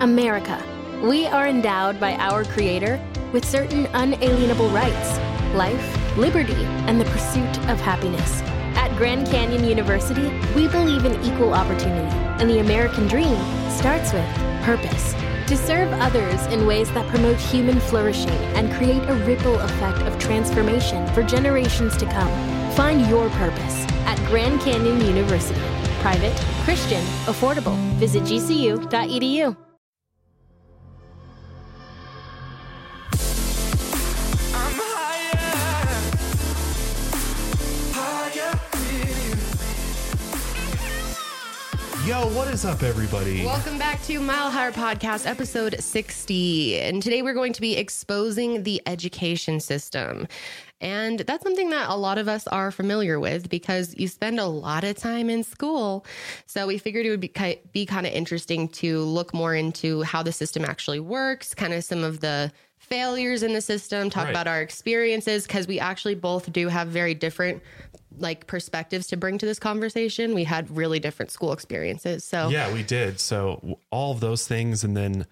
America. We are endowed by our Creator with certain unalienable rights: life, liberty, and the pursuit of happiness. At Grand Canyon University, we believe in equal opportunity, and the American dream starts with purpose. To serve others in ways that promote human flourishing and create a ripple effect of transformation for generations to come. Find your purpose at Grand Canyon University. Private, Christian, affordable. Visit gcu.edu. Yo, what is up, everybody? Welcome back to Mile Higher Podcast, episode 60. And today we're going to be exposing the education system. And that's something that a lot of us are familiar with because you spend a lot of time in school. So we figured it would be kind of interesting to look more into how the system actually works, kind of some of the failures in the system, talk about our experiences, because we actually both do have very different perspectives to bring to this conversation. We had really different school experiences. So yeah, we did. So all of those things. And then,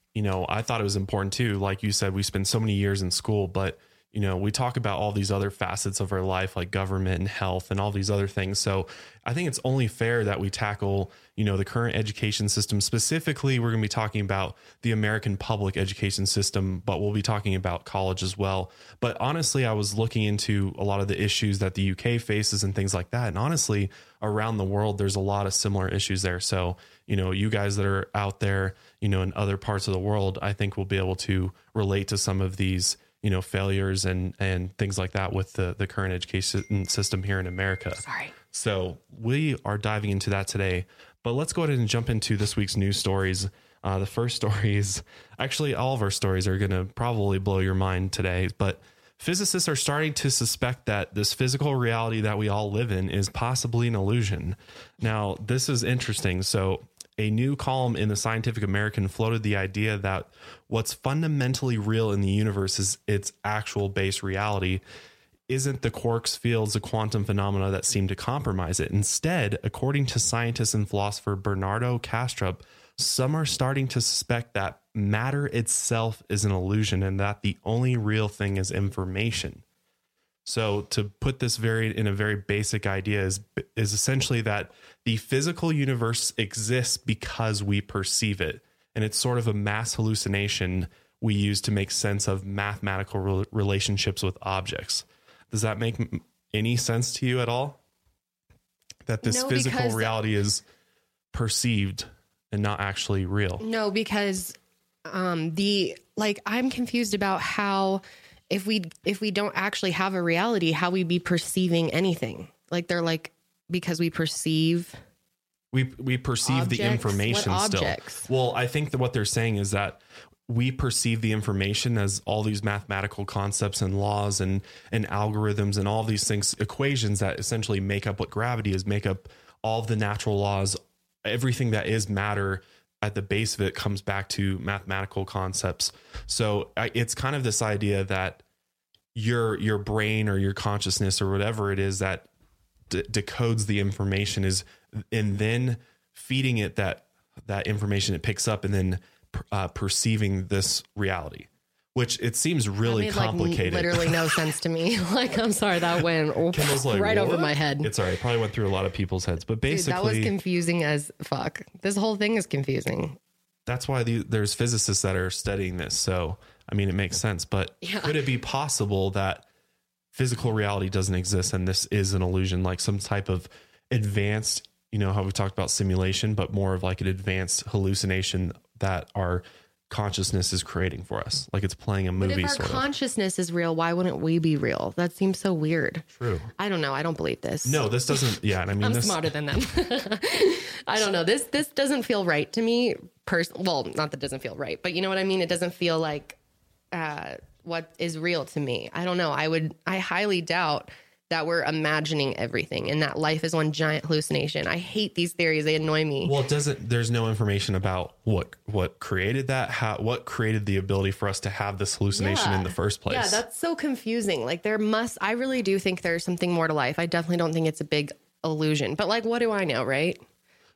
I thought it was important too. Like you said, we spend so many years in school, but we talk about all these other facets of our life, like government and health and all these other things. So I think it's only fair that we tackle, the current education system. Specifically, we're going to be talking about the American public education system, but we'll be talking about college as well. But honestly, I was looking into a lot of the issues that the UK faces and things like that. And honestly, around the world, there's a lot of similar issues there. So, you guys that are out there, in other parts of the world, I think will be able to relate to some of these failures and things like that with the current education system here in America. So we are diving into that today, but let's go ahead and jump into this week's news stories. The first story is actually all of our stories are going to probably blow your mind today, but physicists are starting to suspect that this physical reality that we all live in is possibly an illusion. Now, this is interesting. So a new column in the Scientific American floated the idea that what's fundamentally real in the universe is its actual base reality isn't the quarks, fields, the quantum phenomena that seem to compromise it. Instead, according to scientist and philosopher Bernardo Kastrup, some are starting to suspect that matter itself is an illusion and that the only real thing is information. So to put this in a very basic idea is essentially that the physical universe exists because we perceive it. And it's sort of a mass hallucination we use to make sense of mathematical relationships with objects. Does that make any sense to you at all? That this physical reality is perceived and not actually real? No, because I'm confused about how if we don't actually have a reality, how we'd be perceiving anything. Because we perceive. We perceive objects? The information still. Well, I think that what they're saying is that we perceive the information as all these mathematical concepts and laws and algorithms and all these things, equations that essentially make up what gravity is, make up all of the natural laws, everything that is matter. At the base of it comes back to mathematical concepts. So it's kind of this idea that your brain or your consciousness or whatever it is that decodes the information and then feeding it that information it picks up and then perceiving this reality, which it seems really complicated. Literally no sense to me. I'm sorry, that went right over my head. It's all right. Probably went through a lot of people's heads, but basically that was confusing as fuck. This whole thing is confusing. That's why there's physicists that are studying this. So, I mean, it makes sense, but could it be possible that physical reality doesn't exist and this is an illusion, like some type of advanced, how we talked about simulation, but more of like an advanced hallucination that our consciousness is creating for us, like it's playing a movie. But if our consciousness is real, why wouldn't we be real? That seems so weird. True. I don't know. I don't believe this. No, this doesn't. Yeah, I mean, I'm smarter than them. I don't know. This doesn't feel right to me. Well, not that it doesn't feel right, but you know what I mean. It doesn't feel like what is real to me. I don't know. I highly doubt that we're imagining everything and that life is one giant hallucination. I hate these theories. They annoy me. Well, there's no information about what created that, what created the ability for us to have this hallucination in the first place. Yeah, that's so confusing. I really do think there's something more to life. I definitely don't think it's a big illusion, but what do I know, right?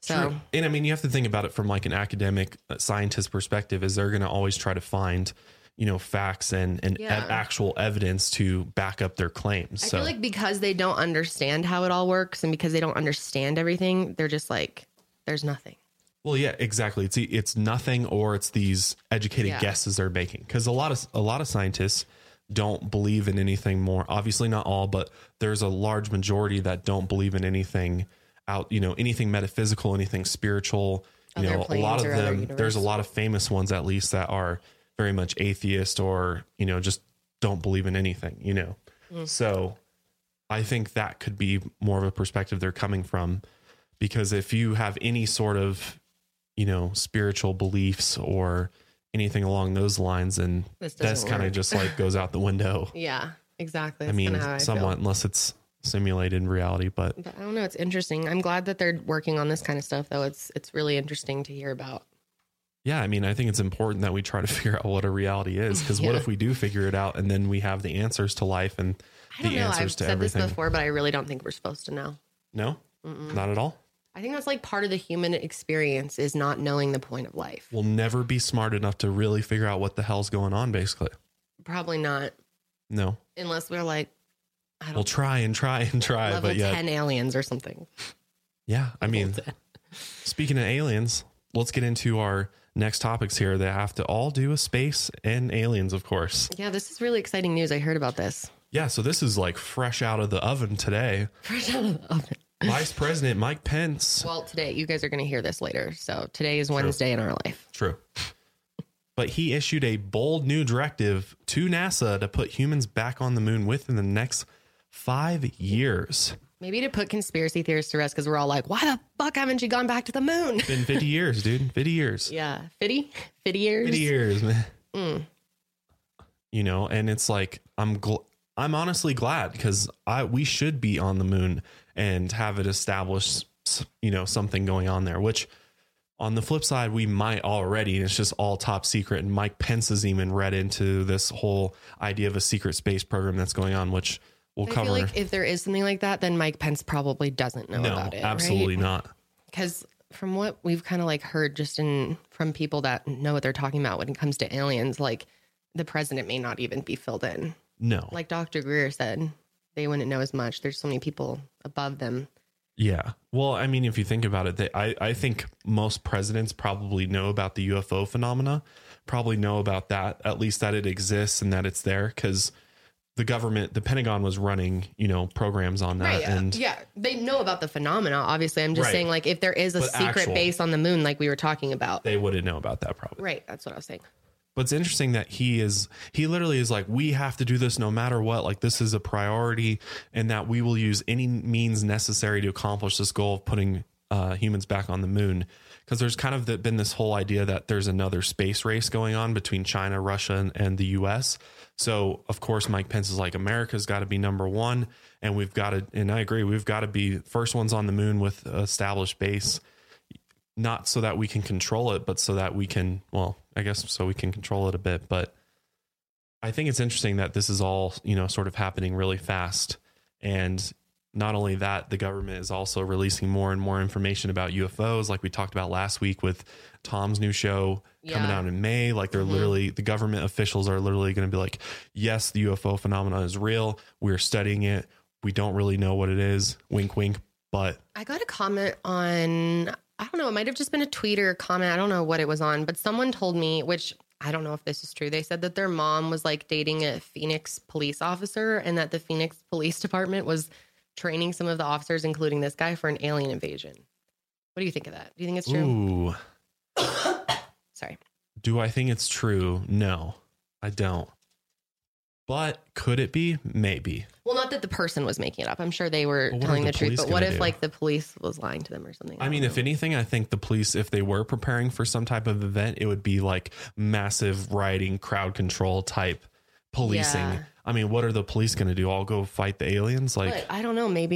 So, True. And I mean, you have to think about it from like an academic scientist perspective, is they're going to always try to find, facts and actual evidence to back up their claims. I feel like because they don't understand how it all works and because they don't understand everything, they're just like, there's nothing. Well, yeah, exactly. It's nothing, or it's these educated guesses they're making. Because a lot of scientists don't believe in anything more. Obviously not all, but there's a large majority that don't believe in anything anything metaphysical, anything spiritual. A lot of them, there's a lot of famous ones at least that are very much atheist or, just don't believe in anything, So I think that could be more of a perspective they're coming from, because if you have any sort of, spiritual beliefs or anything along those lines, and that's kind of just like goes out the window. Yeah, exactly. That's I somewhat, unless it's simulated reality, but I don't know. It's interesting. I'm glad that they're working on this kind of stuff, though. It's really interesting to hear about. Yeah, I mean, I think it's important that we try to figure out what a reality is, because what if we do figure it out and then we have the answers to life and the answers to everything? I've said this before, but I really don't think we're supposed to know. No, not at all. I think that's like part of the human experience, is not knowing the point of life. We'll never be smart enough to really figure out what the hell's going on, basically. Probably not. No. Unless we're like, we'll try and try and try, level but yeah, 10 aliens or something. Yeah, I mean, speaking of aliens, let's get into our next topics here. They have to all do with space and aliens, of course. Yeah, this is really exciting news. I heard about this. Yeah, so this is like fresh out of the oven today. Fresh out of the oven. Vice President Mike Pence. Well, today, you guys are going to hear this later. So today is Wednesday in our life. True. But he issued a bold new directive to NASA to put humans back on the moon within the next 5 years. Maybe to put conspiracy theorists to rest, because we're all like, why the fuck haven't you gone back to the moon? It's been 50 years, dude. 50 years. Yeah. 50 years? 50 years, man. And it's like, I'm honestly glad, because we should be on the moon and have it established, something going on there, which on the flip side, we might already, and it's just all top secret. And Mike Pence has even read into this whole idea of a secret space program that's going on, which we'll cover. I feel like if there is something like that, then Mike Pence probably doesn't know about it. No, absolutely not. Because from what we've kind of like heard just from people that know what they're talking about when it comes to aliens, like the president may not even be filled in. No. Like Dr. Greer said, they wouldn't know as much. There's so many people above them. Yeah. Well, I mean, if you think about it, I think most presidents probably know about the UFO phenomena, probably know about that, at least that it exists and that it's there, because the government, the Pentagon was running, programs on that. Right, and yeah, they know about the phenomena. Obviously, I'm just saying, like, if there is a secret base on the moon, like we were talking about, they wouldn't know about that probably. Right. That's what I was saying. But it's interesting that he literally is like, we have to do this no matter what. Like, this is a priority, and that we will use any means necessary to accomplish this goal of putting humans back on the moon. Because there's kind of been this whole idea that there's another space race going on between China, Russia, and the US. So, of course, Mike Pence is like, America's got to be number one. And we've got to, and I agree, we've got to be first ones on the moon with established base. Not so that we can control it, but so that we can, well, I guess so we can control it a bit. But I think it's interesting that this is all, sort of happening really fast. And not only that, the government is also releasing more and more information about UFOs, like we talked about last week with Tom's new show coming out in May. Like they're literally, the government officials are literally going to be like, yes, the UFO phenomenon is real. We're studying it. We don't really know what it is. Wink, wink. But I got a comment on, I don't know, it might have just been a tweet or a comment. I don't know what it was on, but someone told me, which I don't know if this is true. They said that their mom was like dating a Phoenix police officer, and that the Phoenix Police Department was training some of the officers, including this guy, for an alien invasion. What do you think of that? Do you think it's true? Ooh. Sorry. Do I think it's true? No, I don't. But could it be? Maybe. Well, not that the person was making it up. I'm sure they were telling the truth. But what if like the police was lying to them or something? I mean, if anything, I think the police, if they were preparing for some type of event, it would be like massive rioting, crowd control type policing. Yeah. I mean, what are the police going to do? All go fight the aliens? Like, but I don't know. Maybe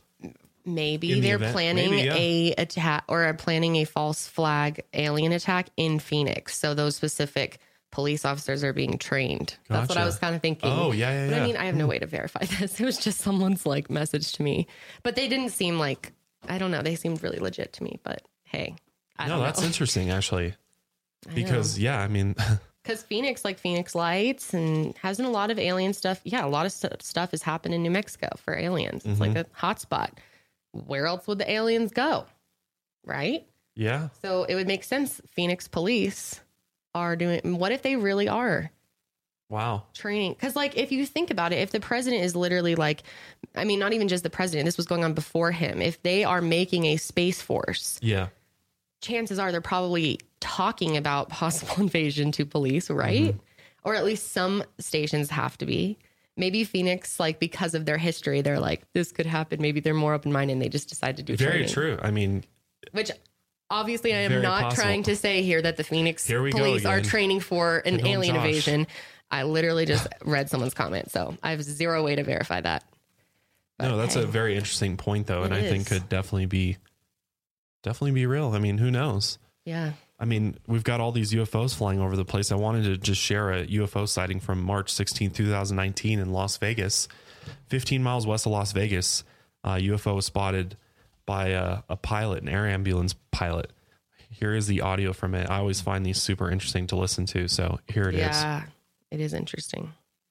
they're planning a attack or planning a false flag alien attack in Phoenix. So those specific police officers are being trained. Gotcha. That's what I was kind of thinking. Oh, yeah. But I mean, I have no way to verify this. It was just someone's like message to me, but they didn't seem like, I don't know. They seemed really legit to me, but hey, I No, don't that's know. interesting, actually. Because, yeah, I mean, Because Phoenix, like Phoenix Lights, and hasn't a lot of alien stuff. Yeah, a lot of stuff has happened in New Mexico for aliens. It's like a hotspot. Where else would the aliens go? Right? yeah. So it would make sense. Phoenix police are doing. What if they really are Wow. training? Because, like, if you think about it, if the president is literally like, I mean, not even just the president, this was going on before him. If they are making a space force, Yeah. chances are they're probably talking about possible invasion to police, right? Or at least some stations have to be. Maybe Phoenix, like, because of their history, they're like, this could happen. Maybe they're more open-minded and they just decide to do Very training. true. I mean, Which obviously I am Very not possible. trying to say here that the Phoenix Here we go police are again. training for an Good old alien Josh. invasion. I literally just read someone's comment, so I have zero way to verify that. But no, that's hey, a very interesting point, though, and It I think is. could definitely be real. I mean, who knows? yeah. I mean, we've got all these UFOs flying over the place. I wanted to just share a UFO sighting from March 16, 2019 in Las Vegas, 15 miles west of Las Vegas. UFO was spotted by a pilot, an air ambulance pilot. Here is the audio from it. I always find these super interesting to listen to. So here it is. Yeah, it is interesting.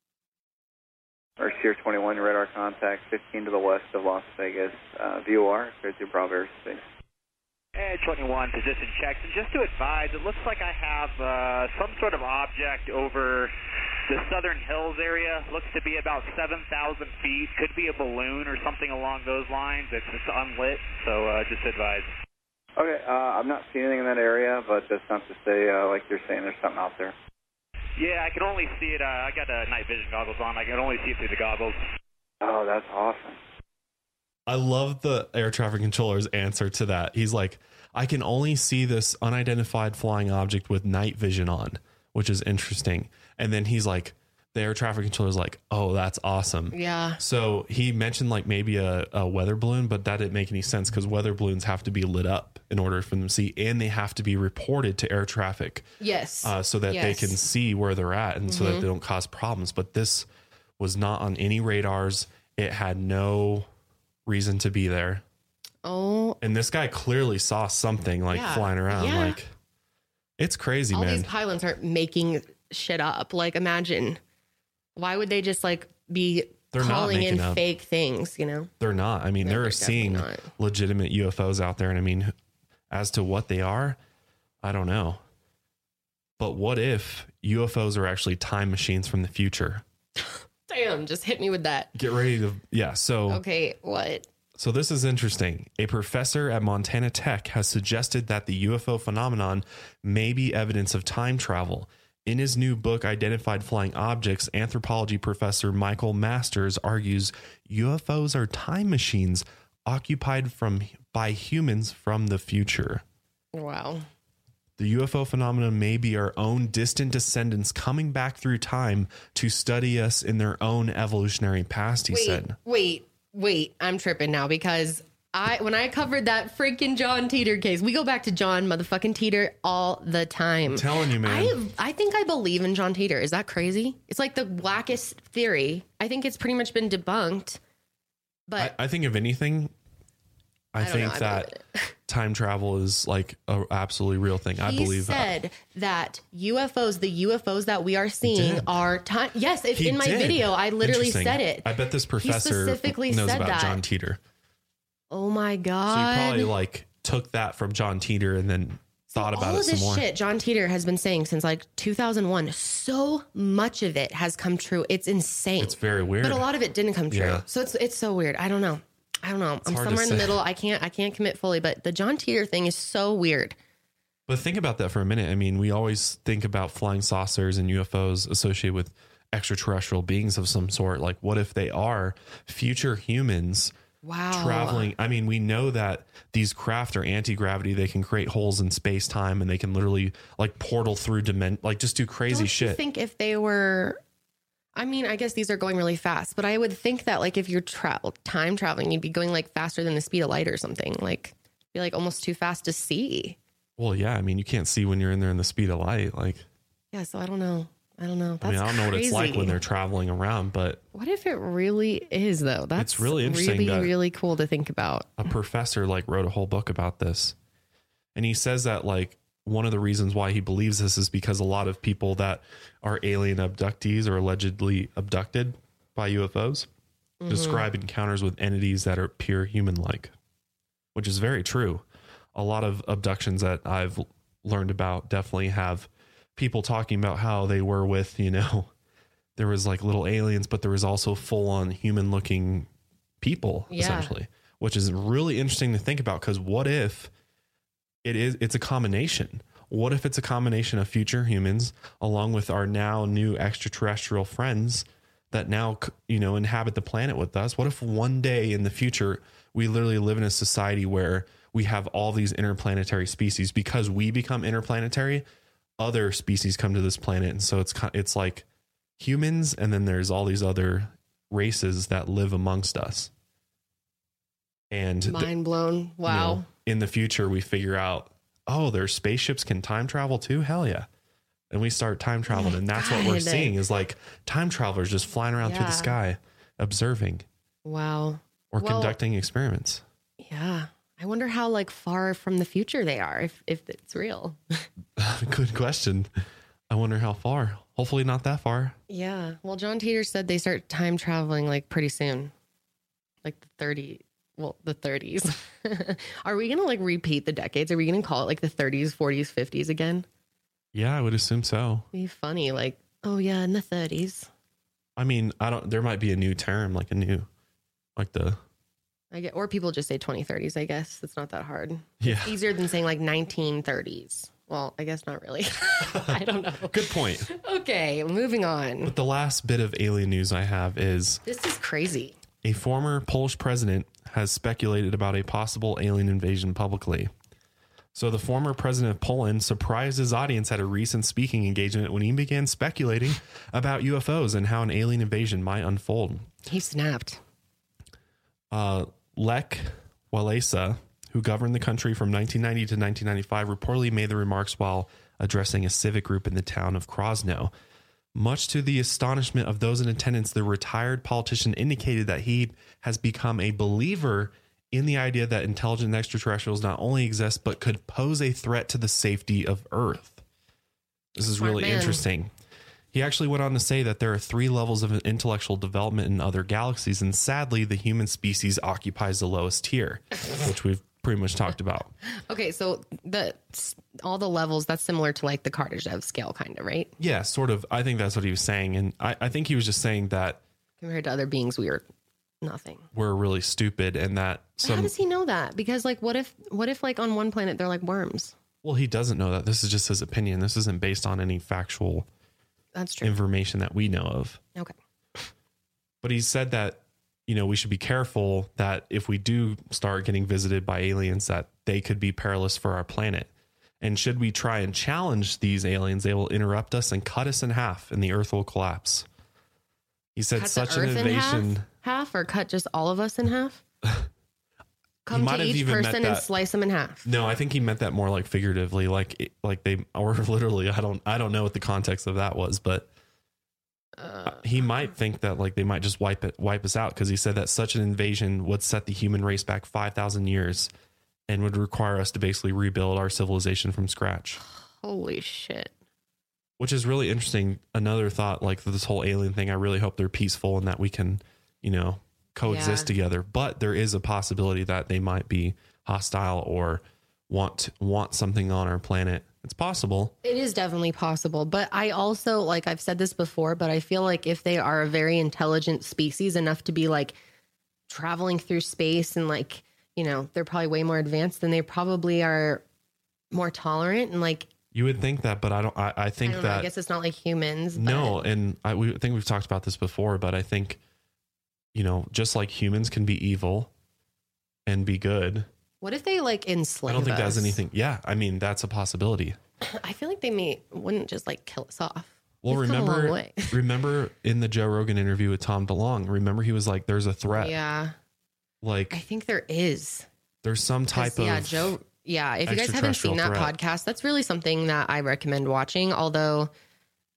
Sierra 21, radar contact 15 to the west of Las Vegas. VOR, cleared through Bravo airspace. Edge 21, position checked. And just to advise, it looks like I have some sort of object over the Southern Hills area. Looks to be about 7,000 feet. Could be a balloon or something along those lines. It's just unlit, so just advise. Okay, I'm not seeing anything in that area, but that's not to say, like you're saying, there's something out there. Yeah, I can only see it. I got night vision goggles on. I can only see it through the goggles. Oh, that's awesome. I love the air traffic controller's answer to that. He's like, I can only see this unidentified flying object with night vision on, which is interesting. And then he's like, the air traffic controller's like, oh, that's awesome. Yeah. So he mentioned like maybe a weather balloon, but that didn't make any sense because weather balloons have to be lit up in order for them to see, and they have to be reported to air traffic Yes. so that they can see where they're at and so that they don't cause problems. But this was not on any radars. It had no reason to be there. Oh, And this guy clearly saw something like Yeah. flying around. Yeah. Like, it's crazy, all man. these pilots aren't making shit up. Like, imagine, why would they just like be They're not calling in making up. fake things? You know? They're not. I mean, No, they're they're seeing definitely not. legitimate UFOs out there. And I mean, as to what they are, I don't know. But what if UFOs are actually time machines from the future? Damn, just hit me with that. Get ready to, yeah. So, Okay, what? So this is interesting. A professor at Montana Tech has suggested that the UFO phenomenon may be evidence of time travel. In his new book, Identified Flying Objects, anthropology professor Michael Masters argues UFOs are time machines occupied by humans from the future. Wow. The UFO phenomenon may be our own distant descendants coming back through time to study us in their own evolutionary past, he said. Wait. I'm tripping now because when I covered that freaking John Teeter case, we go back to John motherfucking Teeter all the time. I'm telling you, man. I think I believe in John Teeter. Is that crazy? It's like the wackest theory. I think it's pretty much been debunked. But I think if anything, I don't know, think I that believe time travel is like a absolutely real thing. I he believe said that UFOs, the UFOs that we are seeing did. are time. Yes, He in my did. video, I literally Interesting. said it. I bet this professor specifically knows said about that. John Teeter. Oh my So God. he probably like took that from John Teeter and then thought about all it of some this more. shit John Teeter has been saying since like 2001, so much of it has come true. It's insane. It's very weird. But a lot of it didn't come true. Yeah. So it's so weird. I don't know. I'm hard to somewhere in the say. middle. I can't commit fully, but the John Teeter thing is so weird. But think about that for a minute. I mean, we always think about flying saucers and UFOs associated with extraterrestrial beings of some sort. Like, what if they are future humans Wow. traveling? I mean, we know that these craft are anti-gravity. They can create holes in space-time and they can literally like portal through like just do crazy Don't you shit. think if they were, I mean, I guess these are going really fast, but I would think that like if you're time traveling, you'd be going like faster than the speed of light or something. Like be like almost too fast to see. Well, yeah. I mean, you can't see when you're in there in the speed of light. Like, Yeah. So I don't know. That's I mean, I don't know what it's like when crazy. they're traveling around, but What if it really is though? That's It's really interesting really, that- really cool to think about. a professor like wrote a whole book about this. And he says that like one of the reasons why he believes this is because a lot of people that are alien abductees or allegedly abducted by UFOs describe encounters with entities that are pure human-like, which is very true. A lot of abductions that I've learned about definitely have people talking about how they were with, you know, there was like little aliens, but there was also full-on human-looking people, essentially, which is really interesting to think about. Because what if it's a combination? What if it's a combination of future humans along with our now new extraterrestrial friends that now, you know, inhabit the planet with us? What if one day in the future we literally live in a society where we have all these interplanetary species? Because we become interplanetary, other species come to this planet, and so it's like humans, and then there's all these other races that live amongst us. And mind blown. Wow. You know, in the future, we figure out, oh, their spaceships can time travel too? Hell yeah. And we start time traveling. And that's what we're seeing is like time travelers just flying around through the sky, observing. Wow. Or conducting experiments. Yeah. I wonder how like far from the future they are, if it's real. Good question. I wonder how far. Hopefully not that far. Yeah. Well, John Teeter said they start time traveling like pretty soon. Like the 30s. Are we going to like repeat the decades? Are we going to call it like the 30s, 40s, 50s again? Yeah, I would assume so. Be funny. Like, oh yeah, in the 30s. I mean, there might be a new term, like or people just say 2030s, I guess. It's not that hard. Yeah. It's easier than saying like 1930s. Well, I guess not really. I don't know. Good point. Okay, moving on. But the last bit of alien news I have is... This is crazy. A former Polish president has speculated about a possible alien invasion publicly. So the former president of Poland surprised his audience at a recent speaking engagement when he began speculating about UFOs and how an alien invasion might unfold. He snapped. Lech Walesa, who governed the country from 1990 to 1995, reportedly made the remarks while addressing a civic group in the town of Krosno. Much to the astonishment of those in attendance, the retired politician indicated that he has become a believer in the idea that intelligent extraterrestrials not only exist, but could pose a threat to the safety of Earth. This is really interesting. He actually went on to say that there are 3 levels of intellectual development in other galaxies, and sadly, the human species occupies the lowest tier, which we've pretty much talked about. Okay, so all the levels, that's similar to like the Kardashev scale, kind of, right? Yeah, sort of. I think that's what he was saying. And I think he was just saying that compared to other beings, we are nothing. We're really stupid, and that how does he know that? Because like, what if like on one planet they're like worms? Well, he doesn't know that. This is just his opinion. This isn't based on any factual information that we know of. Okay. But he said that, you know, we should be careful that if we do start getting visited by aliens, that they could be perilous for our planet. And should we try and challenge these aliens, they will interrupt us and cut us in half, and the Earth will collapse. He said cut such an invasion. Half or cut just all of us in half? Come to each person and slice them in half. No, I think he meant that more like figuratively, like they, or literally. I don't know what the context of that was, but he might think that like they might just wipe us out, because he said that such an invasion would set the human race back 5,000 years and would require us to basically rebuild our civilization from scratch. Holy shit. Which is really interesting. Another thought, like this whole alien thing, I really hope they're peaceful and that we can, you know, coexist together. But there is a possibility that they might be hostile or want something on our planet. It's possible. It is definitely possible. But I also, like I've said this before, but I feel like if they are a very intelligent species enough to be like traveling through space and like, you know, they're probably way more advanced, then they probably are more tolerant and like. You would think that, but I think that. I guess it's not like humans. No. And I think we've talked about this before, but I think, you know, just like humans can be evil and be good. What if they like enslave us? I don't think that's anything. Yeah. I mean, that's a possibility. I feel like they wouldn't just like kill us off. Well, remember in the Joe Rogan interview with Tom DeLonge, remember he was like, there's a threat. Yeah. Like, I think there is. There's some type of. Yeah, Joe. Yeah. If you guys haven't seen that podcast, that's really something that I recommend watching. Although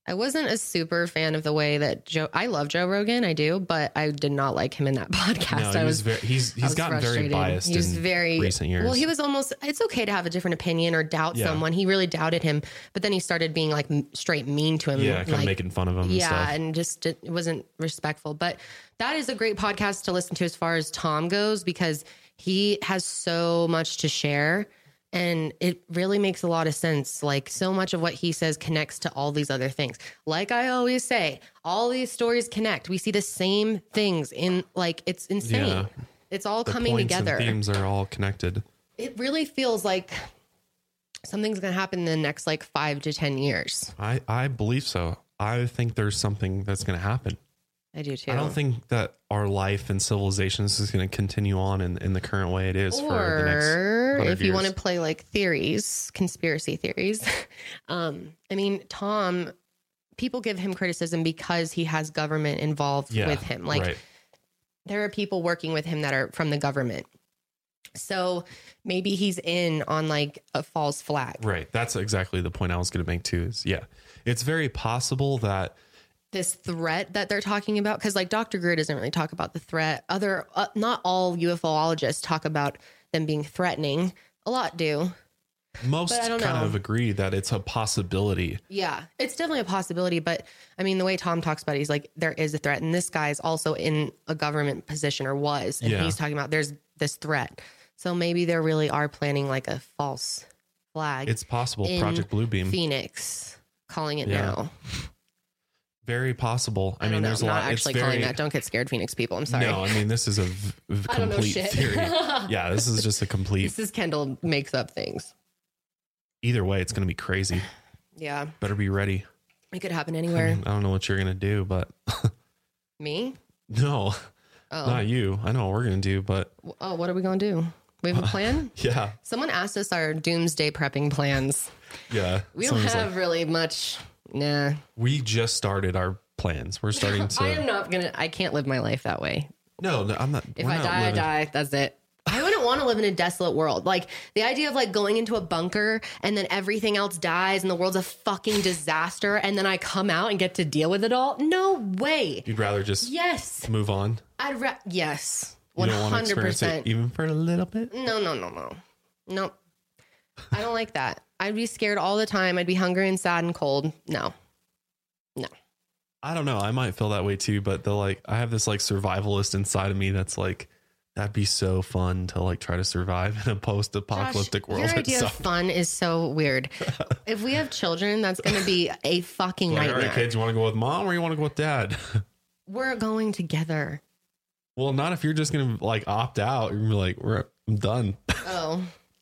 I wasn't a super fan of the way that I love Joe Rogan. I do, but I did not like him in that podcast. No, he's gotten very biased in recent years. Well, he was almost, it's okay to have a different opinion or doubt someone. He really doubted him, but then he started being like straight mean to him. Yeah. Kind of making fun of him. Yeah. And just, it wasn't respectful, but that is a great podcast to listen to as far as Tom goes, because he has so much to share. And it really makes a lot of sense. Like, so much of what he says connects to all these other things. Like I always say, all these stories connect. We see the same things in, like, it's insane. Yeah. It's all The coming points together. And themes are all connected. It really feels like something's going to happen in the next like 5 to 10 years. I believe so. I think there's something that's going to happen. I do too. I don't think that our life and civilization is going to continue on in the current way it is for the next 100 if you years. want to play like theories, conspiracy theories. I mean, Tom, people give him criticism because he has government involved with him. Like, right. there are people working with him that are from the government. So maybe he's in on like a false flag. Right. That's exactly the point I was going to make too is, it's very possible that this threat that they're talking about, because like Dr. Greer doesn't really talk about the threat. Not all UFOologists talk about them being threatening. A lot do. most kind of agree that it's a possibility. Yeah, it's definitely a possibility. But I mean, the way Tom talks about it, he's like, there is a threat. And this guy's also in a government position or was. And he's talking about there's this threat. So maybe they really are planning like a false flag. It's possible. Project Bluebeam. Phoenix, calling it now. Very possible. I mean, there's a lot. I'm not actually calling that. Don't get scared, Phoenix people. I'm sorry. No, I mean, this is a complete theory. Yeah, this is just a complete. This is Kendall makes up things. Either way, it's going to be crazy. Yeah. Better be ready. It could happen anywhere. I don't know what you're going to do, but. Me? No, not you. I know what we're going to do, but. Oh, what are we going to do? We have a plan? Yeah. Someone asked us our doomsday prepping plans. Yeah. We don't have really much. Nah. We just started our plans. We're starting to. I can't live my life that way. No, I'm not. If I die, I die. That's it. I wouldn't want to live in a desolate world. Like the idea of like going into a bunker and then everything else dies and the world's a fucking disaster. And then I come out and get to deal with it all. No way. You'd rather just move on. Yes. 100%. You don't want to experience it even for a little bit? No. Nope. I don't like that. I'd be scared all the time. I'd be hungry and sad and cold. No. I don't know. I might feel that way too, but I have this like survivalist inside of me that's like, that'd be so fun to like try to survive in a post-apocalyptic world. Your idea of fun is so weird. If we have children, that's going to be a fucking nightmare. All right, kids, you want to go with mom or you want to go with dad? We're going together. Well, not if you're just going to like opt out. You're gonna be like, I'm done. Oh.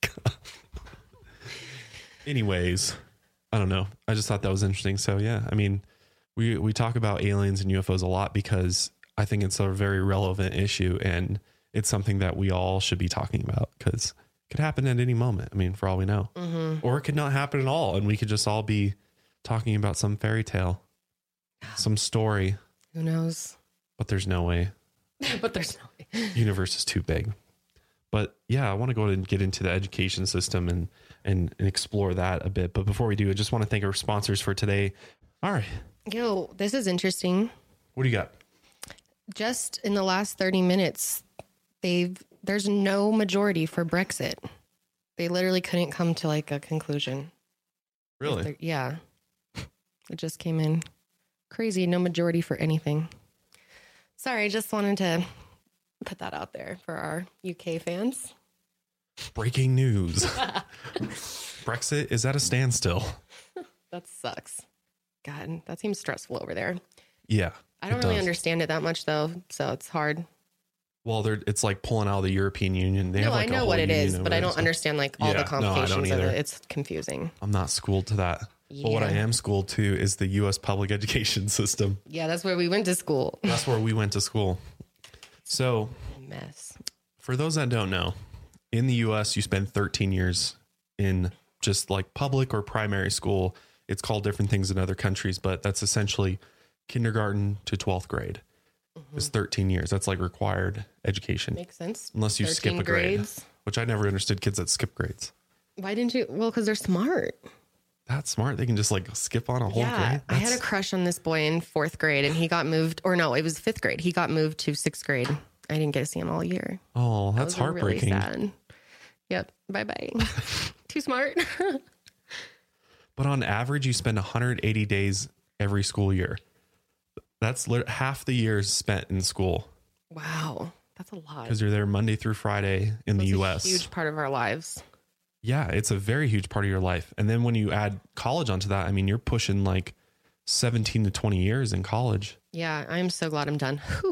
Anyways, I don't know. I just thought that was interesting. So yeah, I mean, we talk about aliens and UFOs a lot because I think it's a very relevant issue and it's something that we all should be talking about because it could happen at any moment. I mean, for all we know, or it could not happen at all. And we could just all be talking about some fairy tale, some story. Who knows? But there's no way. Universe is too big. But yeah, I want to go and get into the education system and explore that a bit. But before we do, I just want to thank our sponsors for today. All right. Yo, this is interesting. What do you got? Just in the last 30 minutes, there's no majority for Brexit. They literally couldn't come to like a conclusion. Really? Yeah. It just came in crazy. No majority for anything. Sorry, just wanted to put that out there for our UK fans. Breaking news. Brexit is at a standstill. That sucks. God, that seems stressful over there. Yeah. I don't really understand it that much though, so it's hard. Well, it's like pulling out of the European Union. I know what it is, but I don't understand like all the complications of it. It's confusing. I'm not schooled to that. Yeah. But what I am schooled to is the U.S. public education system. Yeah, that's where we went to school. That's where we went to school. So, mess. For those that don't know, in the U.S., you spend 13 years in just like public or primary school. It's called different things in other countries, but that's essentially kindergarten to 12th grade. It's 13 years. That's like required education. Makes sense. Unless you skip a grade, which I never understood kids that skip grades. Why didn't you? Well, because they're smart. that smart. They can just like skip on a whole grade. I had a crush on this boy in 4th grade and he got moved, or no, it was 5th grade. He got moved to 6th grade. I didn't get to see him all year. Oh, that's heartbreaking. Really sad. Yep. Bye-bye. Too smart. But on average, you spend 180 days every school year. That's half the years spent in school. Wow. That's a lot. Because you're there Monday through Friday in the U.S. A huge part of our lives. Yeah, it's a very huge part of your life. And then when you add college onto that, I mean, you're pushing like 17 to 20 years in college. Yeah, I'm so glad I'm done. Whew.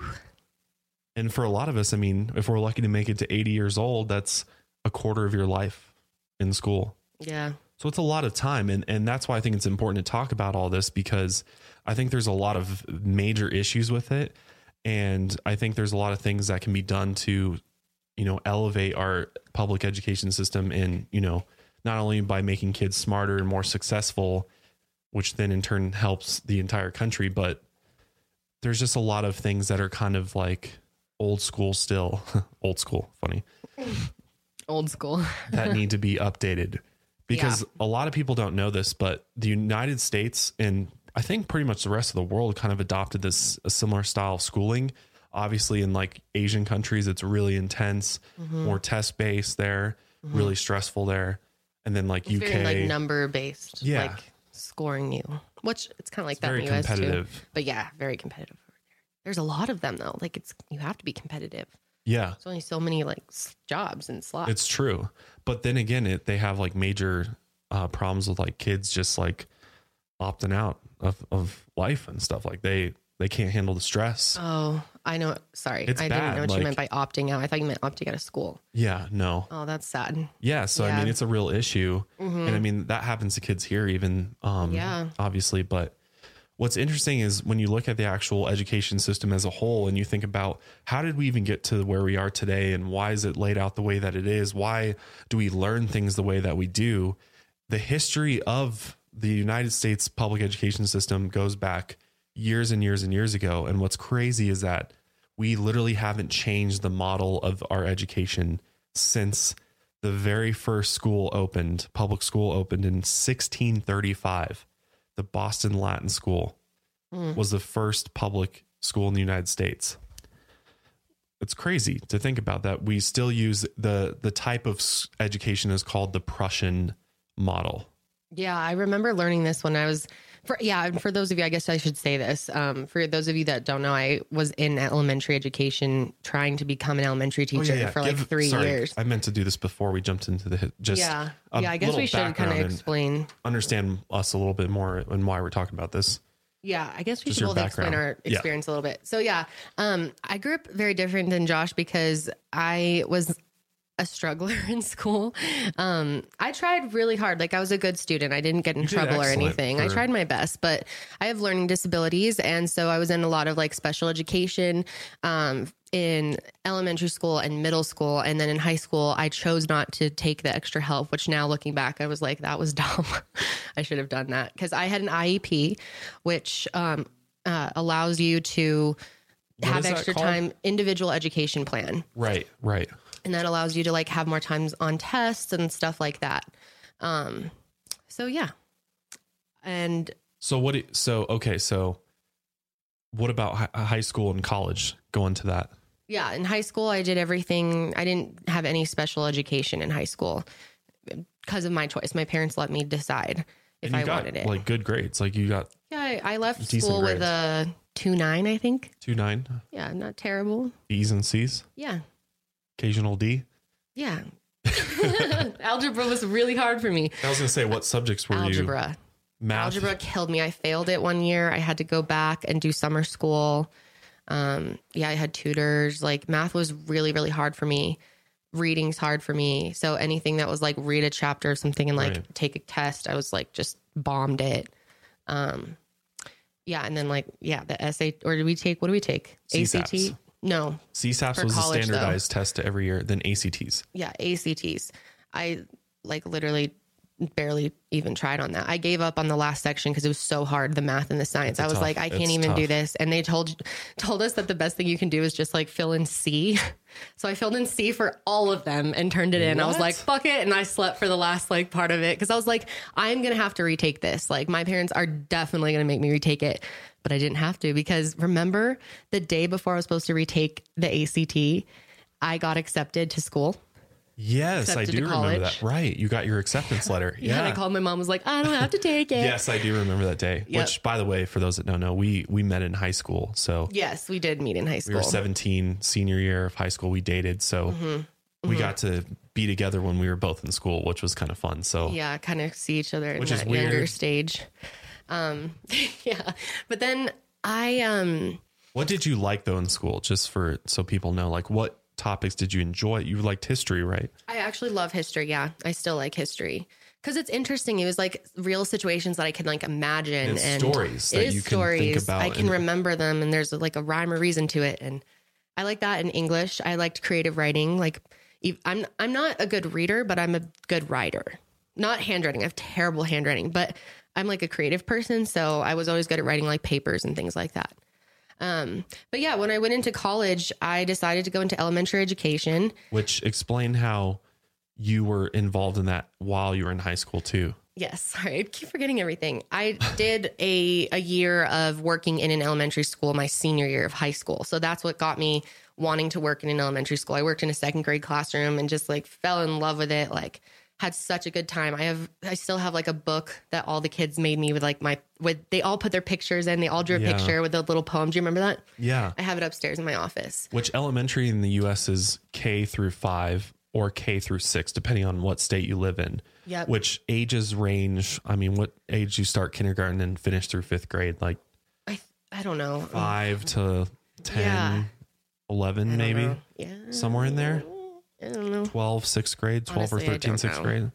And for a lot of us, I mean, if we're lucky to make it to 80 years old, that's a quarter of your life in school. Yeah. So it's a lot of time. And that's why I think it's important to talk about all this, because I think there's a lot of major issues with it. And I think there's a lot of things that can be done to, you know, elevate our public education system in, you know, not only by making kids smarter and more successful, which then in turn helps the entire country, but there's just a lot of things that are kind of like old school still. Old school, funny. Old school. That need to be updated, because a lot of people don't know this, but the United States and I think pretty much the rest of the world kind of adopted a similar style of schooling. Obviously in like Asian countries, it's really intense, more test based there, really stressful there. And then like it's UK, very like number based, like scoring you, which it's kind of like that in the US too. But yeah, very competitive over there. There's a lot of them though. Like you have to be competitive. Yeah. There's only so many like jobs and slots. It's true. But then again, they have like major problems with like kids just like opting out of life and stuff. Like they can't handle the stress. Oh, I know. Sorry. It's I bad. didn't know what like, you meant by opting out. I thought you meant opting out of school. Yeah, no. Oh, that's sad. Yeah. So, I mean, it's a real issue. And I mean, that happens to kids here even, obviously. But what's interesting is when you look at the actual education system as a whole and you think about how did we even get to where we are today and why is it laid out the way that it is? Why do we learn things the way that we do? The history of the United States public education system goes back years and years and years ago. And what's crazy is that we literally haven't changed the model of our education since the very first school opened, public school opened in 1635. The Boston Latin School was the first public school in the United States. It's crazy to think about that. We still use the type of education is called the Prussian model. Yeah, I remember learning this when I was, for those of you, I guess I should say this. For those of you that don't know, I was in elementary education trying to become an elementary teacher for like 3 years. I meant to do this before we jumped into the I guess we should kind of explain. Understand us a little bit more and why we're talking about this. Yeah, I guess we should both explain our experience a little bit. So I grew up very different than Josh because I was a struggler in school. I tried really hard. Like I was a good student. I didn't get in trouble or anything. I tried my best, but I have learning disabilities. And so I was in a lot of like special education, in elementary school and middle school. And then in high school, I chose not to take the extra help, which now looking back, I was like, that was dumb. I should have done that because I had an IEP, which, allows you to have extra time, individual education plan. Right. And that allows you to like have more times on tests and stuff like that. So yeah. And so what about high school and college? Go into that. Yeah. In high school, I did everything. I didn't have any special education in high school because of my choice. My parents let me decide if I wanted it. Like good grades. Like you got. Yeah. I left school with a 2.9, I think. 2.9. Yeah. Not terrible. B's and C's. Yeah. Occasional D. Yeah. Algebra was really hard for me. I was going to say, what subjects were Algebra. Math. Algebra killed me. I failed it one year. I had to go back and do summer school. I had tutors. Like math was really, really hard for me. Reading's hard for me. So anything that was like read a chapter or something and like take a test, I was like just bombed it. And then the essay, or did we take, what do we take? CSAPs. ACT? No. CSAPs was college, a standardized test every year, then ACTs. Yeah, ACTs. I like literally barely even tried on that. I gave up on the last section because it was so hard, the math and the science. I was like, I can't even do this. And they told us that the best thing you can do is just like fill in C. So I filled in C for all of them and turned it in. I was like, fuck it. And I slept for the last like part of it because I was like, I'm going to have to retake this. Like my parents are definitely going to make me retake it. But I didn't have to because remember the day before I was supposed to retake the ACT, I got accepted to school. Yes, I do remember that. Right. You got your acceptance letter. Yeah. And I called my mom, was like, I don't have to take it. Yes, I do remember that day. Yep. Which, by the way, for those that don't know, we met in high school. So yes, we did meet in high school. We were 17, senior year of high school. We dated. So we got to be together when we were both in school, which was kind of fun. So yeah, kind of see each other in that younger stage. Yeah. But then what did you like though in school? Just so people know, like what topics did you enjoy? You liked history, right? I actually love history. Yeah. I still like history because it's interesting. It was like real situations that I can like imagine and stories that you can think about. I can remember them and there's like a rhyme or reason to it. And I like that in English. I liked creative writing. Like I'm not a good reader, but I'm a good writer. Not handwriting. I have terrible handwriting, but I'm like a creative person. So I was always good at writing like papers and things like that. But yeah, when I went into college, I decided to go into elementary education. Which explain how you were involved in that while you were in high school too. Yes. Sorry. I keep forgetting everything. I did a year of working in an elementary school, my senior year of high school. So that's what got me wanting to work in an elementary school. I worked in a second grade classroom and just like fell in love with it. Like had such a good time. I still have like a book that all the kids made me with like they all put their pictures in. They all drew a picture with a little poem. Do you remember that? Yeah. I have it upstairs in my office. Which elementary in the US is K through 5 or K through 6, depending on what state you live in. Yep. Which ages range? I mean, what age you start kindergarten and finish through 5th grade? Like I don't know. 5 to 10, 11 maybe? Yeah. Somewhere in there? I don't know. 12, 6th grade, 12 Honestly, or 13, 6th grade.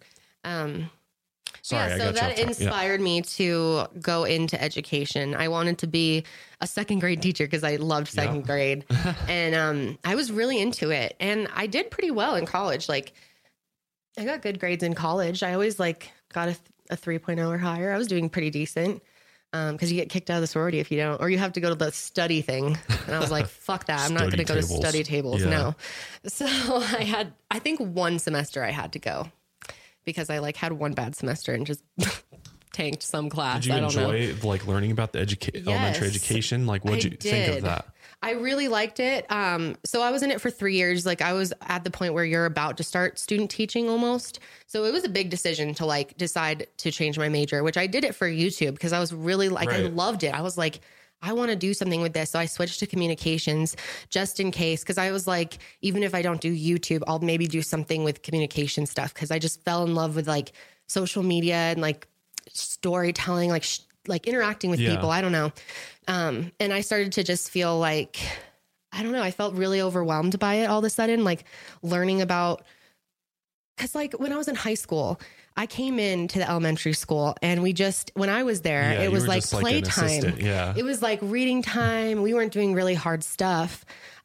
Sorry, so that inspired me to go into education. I wanted to be a second grade teacher because I loved second grade. And I was really into it. And I did pretty well in college. Like I got good grades in college. I always like got a 3.0 or higher. I was doing pretty decent. Because you get kicked out of the sorority if you don't, or you have to go to the study thing. And I was like, fuck that. I'm not going to go to study tables. Yeah. No. So I think one semester I had to go because I like had one bad semester and just tanked some class. Did you enjoy like learning about the elementary education? Like, what'd you think of that? I really liked it. So I was in it for 3 years. Like I was at the point where you're about to start student teaching almost. So it was a big decision to like decide to change my major, which I did it for YouTube because I was really like, I loved it. I was like, I want to do something with this. So I switched to communications just in case. Cause I was like, even if I don't do YouTube, I'll maybe do something with communication stuff. Cause I just fell in love with like social media and like storytelling, like interacting with people. I don't know. And I started to just feel like, I don't know, I felt really overwhelmed by it all of a sudden, like learning about, cause like when I was in high school, I came into the elementary school and when I was there, it was like playtime. It was like reading time. We weren't doing really hard stuff.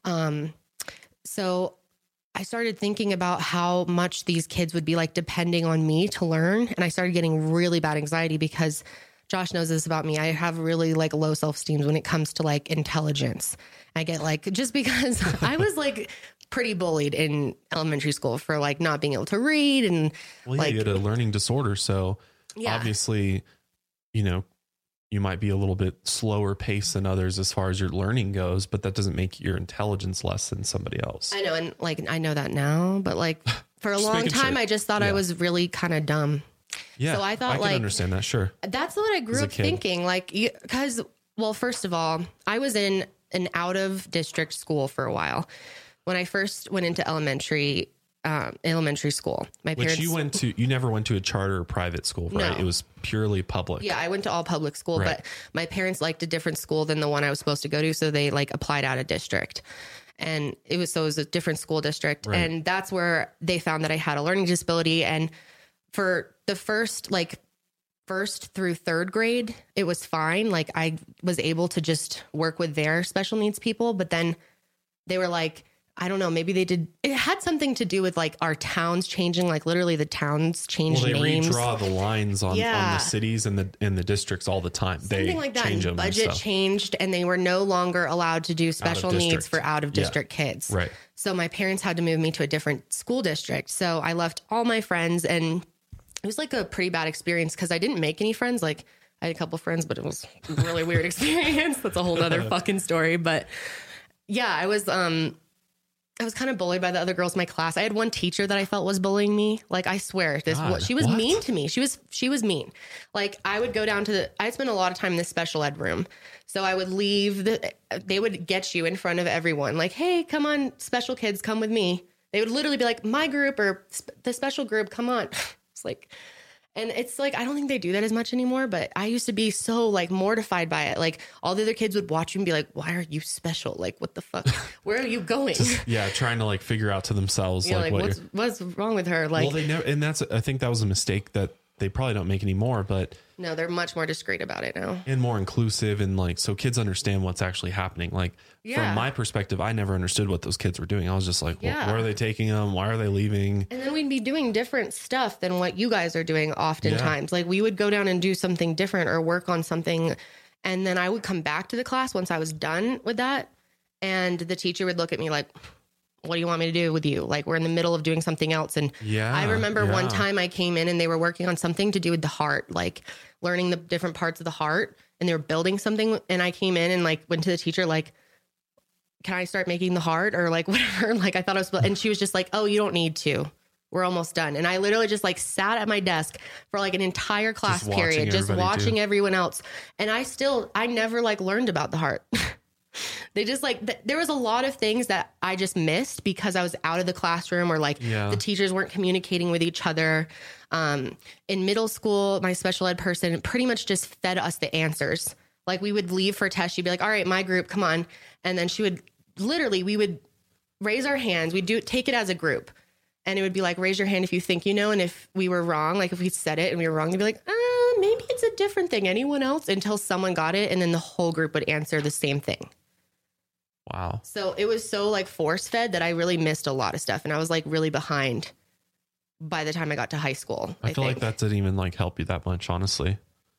So I started thinking about how much these kids would be like depending on me to learn. And I started getting really bad anxiety because Josh knows this about me. I have really like low self-esteem when it comes to like intelligence. I get like, just because I was like pretty bullied in elementary school for like not being able to read and you had a learning disorder. So obviously, you might be a little bit slower pace than others as far as your learning goes, but that doesn't make your intelligence less than somebody else. I know. And like, I know that now, but like for a long time, I just thought I was really kind of dumb. Yeah. So I thought I can understand that. Sure. That's what I grew up thinking. Like, because, well, first of all, I was in an out of district school for a while. When I first went into elementary school, my parents, you never went to a charter or private school, right? No. It was purely public. Yeah. I went to all public school, but my parents liked a different school than the one I was supposed to go to. So they like applied out of district. And it was a different school district. Right. And that's where they found that I had a learning disability. And for the first through third grade, it was fine. Like I was able to just work with their special needs people, but then they were like, I don't know, maybe they did. It had something to do with like our towns changing, like literally the towns changed Well, they names. redraw the lines on the cities and the districts all the time. Something they like that. change them. Budget changed, and they were no longer allowed to do special needs for out of district kids. Right. So my parents had to move me to a different school district. So I left all my friends, and it was like a pretty bad experience because I didn't make any friends. Like I had a couple friends, but it was a really weird experience. That's a whole other fucking story. But yeah, I was kind of bullied by the other girls in my class. I had one teacher that I felt was bullying me. Like, I swear, she was mean to me. She was mean. Like, I would go down to I'd spend a lot of time in the special ed room. So I would leave they would get you in front of everyone. Like, hey, come on, special kids, come with me. They would literally be like, my group or the special group, come on. It's like, and it's like, I don't think they do that as much anymore, but I used to be so like mortified by it. Like all the other kids would watch you and be like, why are you special? Like, what the fuck? Where are you going? Trying to like figure out to themselves. Like what's wrong with her? Like, well, they never, and I think that was a mistake that they probably don't make anymore, but no, they're much more discreet about it now and more inclusive. And like, so kids understand what's actually happening. Like from my perspective, I never understood what those kids were doing. I was just like, well, where are they taking them? Why are they leaving? And then we'd be doing different stuff than what you guys are doing oftentimes. Like we would go down and do something different or work on something. And then I would come back to the class once I was done with that. And the teacher would look at me like, what do you want me to do with you? Like we're in the middle of doing something else. And I remember one time I came in and they were working on something to do with the heart, like learning the different parts of the heart, and they were building something. And I came in and like went to the teacher, like, can I start making the heart or like whatever? Like I thought I was, and she was just like, oh, you don't need to. We're almost done. And I literally just like sat at my desk for like an entire class period, just watching everyone else. And I never like learned about the heart. They just like, there was a lot of things that I just missed because I was out of the classroom or like the teachers weren't communicating with each other. In middle school, my special ed person pretty much just fed us the answers. Like we would leave for a test. She'd be like, all right, my group, come on. And then we would raise our hands. We'd take it as a group. And it would be like, raise your hand if you think you know. And if we were wrong, like if we said it and we were wrong, they'd be like, maybe it's a different thing. Anyone else? Until someone got it. And then the whole group would answer the same thing. Wow. So it was so like force fed that I really missed a lot of stuff. And I was like really behind by the time I got to high school. I feel like that didn't even like help you that much, honestly.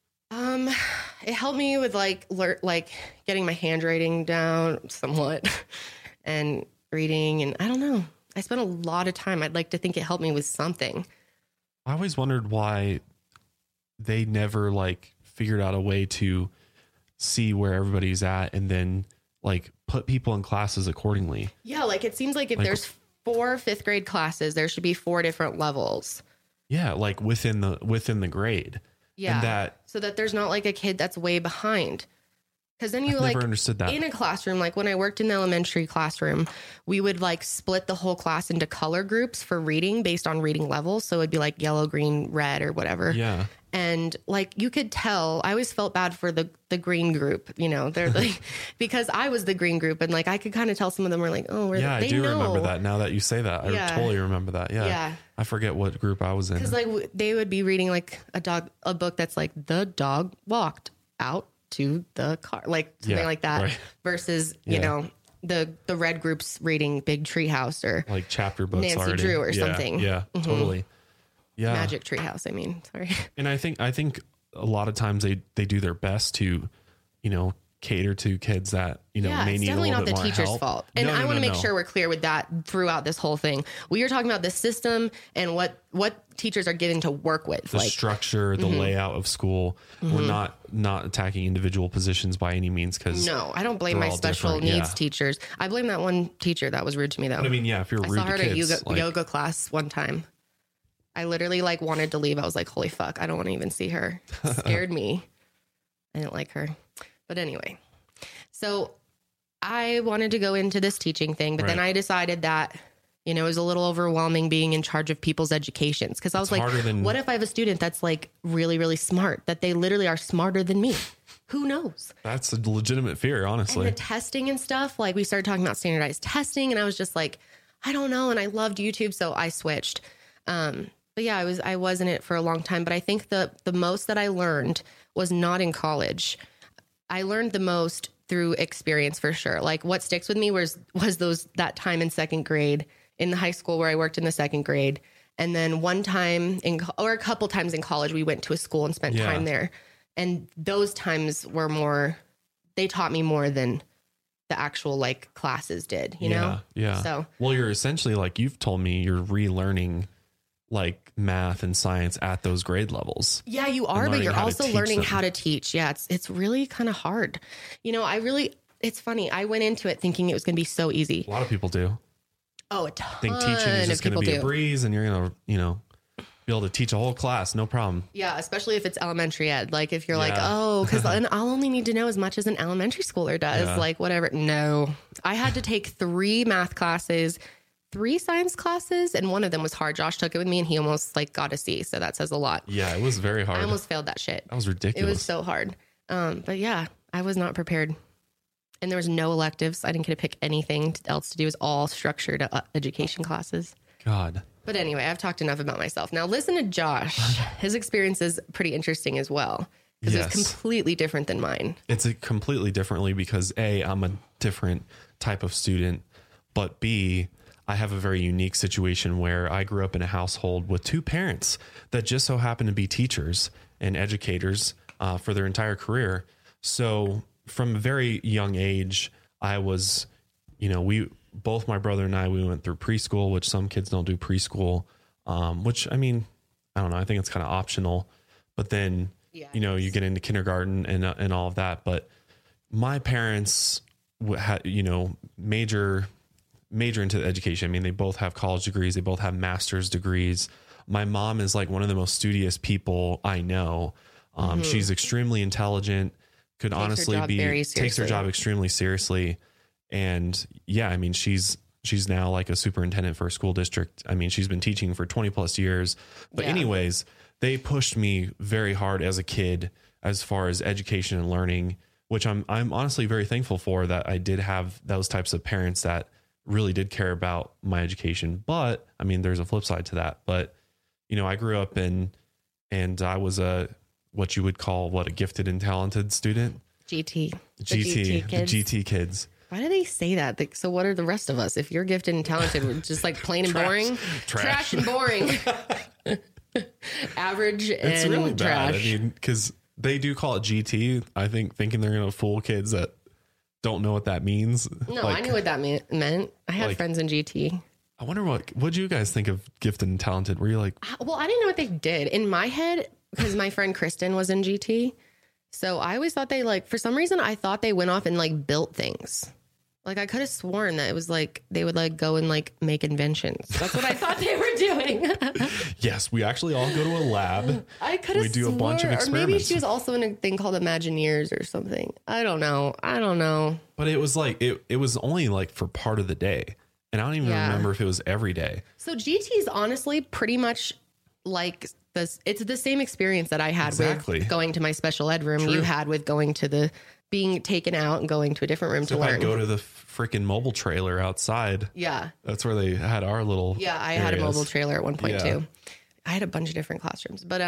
It helped me with like getting my handwriting down somewhat and reading. And I don't know. I spent a lot of time. I'd like to think it helped me with something. I always wondered why they never like figured out a way to see where everybody's at and then like put people in classes accordingly. Yeah. Like it seems like if there's 4 5th grade classes, there should be 4 different levels. Yeah. Like within the grade. Yeah. So that there's not like a kid that's way behind. Because then you never understood that. In a classroom, like when I worked in the elementary classroom, we would like split the whole class into color groups for reading based on reading levels. So it'd be like yellow, green, red, or whatever. Yeah. And like you could tell, I always felt bad for the green group, you know, they're like, because I was the green group and like I could kind of tell some of them were like, oh, yeah, I do remember that now that you say that. I totally remember that. Yeah. I forget what group I was in. Because like they would be reading like a book that's like the dog walked out to the car, like something like that, right. Versus you know the red group's reading Big Tree House or like chapter books, Nancy already. Drew or something. Yeah, totally. Yeah, Magic Tree House. I mean, sorry. And I think a lot of times they do their best to, you know, cater to kids that, you know, may need a little bit more help. It's definitely not the teacher's fault. And I want to make sure we're clear with that throughout this whole thing. We are talking about the system and what teachers are given to work with. The structure, the layout of school. We're not attacking individual positions by any means. No, I don't blame my special needs teachers. I blame that one teacher that was rude to me though. But I mean, if you're rude to kids. I saw her at yoga class one time. I literally like wanted to leave. I was like, holy fuck, I don't want to even see her. It scared me. I didn't like her. But anyway, so I wanted to go into this teaching thing, but then I decided that, you know, it was a little overwhelming being in charge of people's educations. Cause I was what if I have a student that's like really, really smart, that they literally are smarter than me? Who knows? That's a legitimate fear, honestly. And the testing and stuff, like we started talking about standardized testing and I was just like, I don't know. And I loved YouTube. So I switched. But yeah, I was in it for a long time, but I think the most that I learned was not in college. I learned the most through experience for sure. Like what sticks with me was that time in second grade in the high school where I worked in the second grade. And then one time or a couple times in college, we went to a school and spent time there. And those times were they taught me more than the actual like classes did, you know? Yeah. So, well, you're essentially like, you've told me you're relearning like math and science at those grade levels. Yeah, you are, but you're also learning how to teach. Yeah. It's really kind of hard. You know, it's funny. I went into it thinking it was going to be so easy. A lot of people do. Oh, a ton I think teaching is just going to be a breeze and you're going to, you know, be able to teach a whole class. No problem. Yeah. Especially if it's elementary ed. Like if you're like, oh, because I'll only need to know as much as an elementary schooler does, like whatever. No, I had to take 3 math classes, 3 science classes, and one of them was hard. Josh took it with me and he almost like got a C. So that says a lot. Yeah, it was very hard. I almost failed that shit. That was ridiculous. It was so hard. But yeah, I was not prepared. And there was no electives. I didn't get to pick anything else to do. It was all structured education classes. God. But anyway, I've talked enough about myself. Now listen to Josh. His experience is pretty interesting as well. Because it's completely different than mine. It's completely differently because A, I'm a different type of student. But B, I have a very unique situation where I grew up in a household with 2 parents that just so happen to be teachers and educators for their entire career. So from a very young age, I was, you know, both my brother and we went through preschool, which some kids don't do preschool, which, I mean, I don't know. I think it's kind of optional, but then, you know, you get into kindergarten and all of that. But my parents had, you know, major into education. I mean, they both have college degrees. They both have master's degrees. My mom is like one of the most studious people I know. She's extremely intelligent, takes her job extremely seriously. And yeah, I mean, she's now like a superintendent for a school district. I mean, she's been teaching for 20 plus years, but anyways, they pushed me very hard as a kid, as far as education and learning, which I'm honestly very thankful for, that I did have those types of parents that really did care about my education. But I mean, there's a flip side to that, but you know, I grew up and I was what you would call a gifted and talented student. GT kids. Why do they say that? So what are the rest of us? If you're gifted and talented, we're just like plain and boring, trash and boring, average and it's really trash. Bad. I mean, because they do call it GT. I think thinking they're going to fool kids that don't know what that means. No, I knew what that meant. I had friends in GT. I wonder what you guys think of gifted and talented? Were you like, well, I didn't know what they did in my head because my friend Kristen was in GT. So I always thought they for some reason, I thought they went off and built things. Like I could have sworn that it was they would go and make inventions. That's what I thought they were doing. Yes, we actually all go to a lab. I could have We do a bunch of experiments. Or maybe she was also in a thing called Imagineers or something. I don't know. But it was it was only for part of the day. And I don't even remember if it was every day. So GT is honestly pretty much like this. It's the same experience that I had with going to my special ed room. True. You had with going to being taken out and going to a different room to learn. I go to the freaking mobile trailer outside. Yeah. That's where they had our little I had a mobile trailer at one point too. I had a bunch of different classrooms, but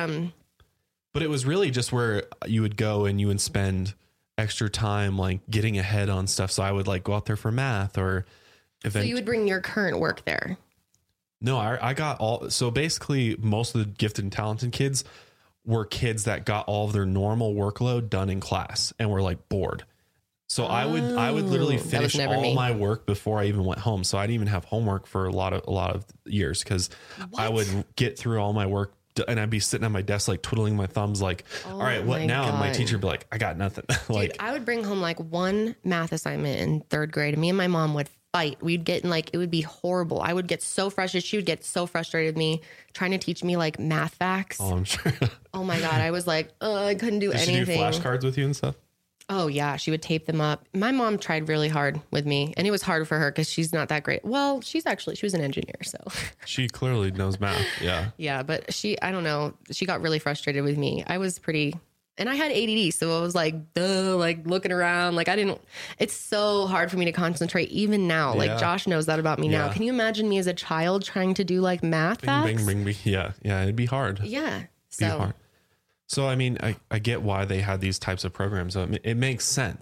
it was really just where you would go and you would spend extra time getting ahead on stuff. So I would go out there for math or so you would bring your current work there. No, I got so basically most of the gifted and talented kids were kids that got all of their normal workload done in class and were bored. So I would literally finish all my work before I even went home. So I didn't even have homework for a lot of years because I would get through all my work and I'd be sitting at my desk twiddling my thumbs all right, what now? God. And my teacher would be I got nothing. Dude, I would bring home one math assignment in 3rd grade and me and my mom would fight. We'd get in it would be horrible. I would get so frustrated. She would get so frustrated with me trying to teach me math facts. Oh, I'm sure. Oh my God. I was I couldn't do anything. Did she do flashcards with you and stuff? Oh yeah. She would tape them up. My mom tried really hard with me and it was hard for her because she's not that great. Well, she was an engineer. So she clearly knows math. Yeah. Yeah. But I don't know. She got really frustrated with me. I was and I had ADD. So I was looking around. It's so hard for me to concentrate even now. Josh knows that about me now. Can you imagine me as a child trying to do math facts? Bing. Yeah. It'd be hard. Yeah. So I mean, I get why they had these types of programs. It makes sense.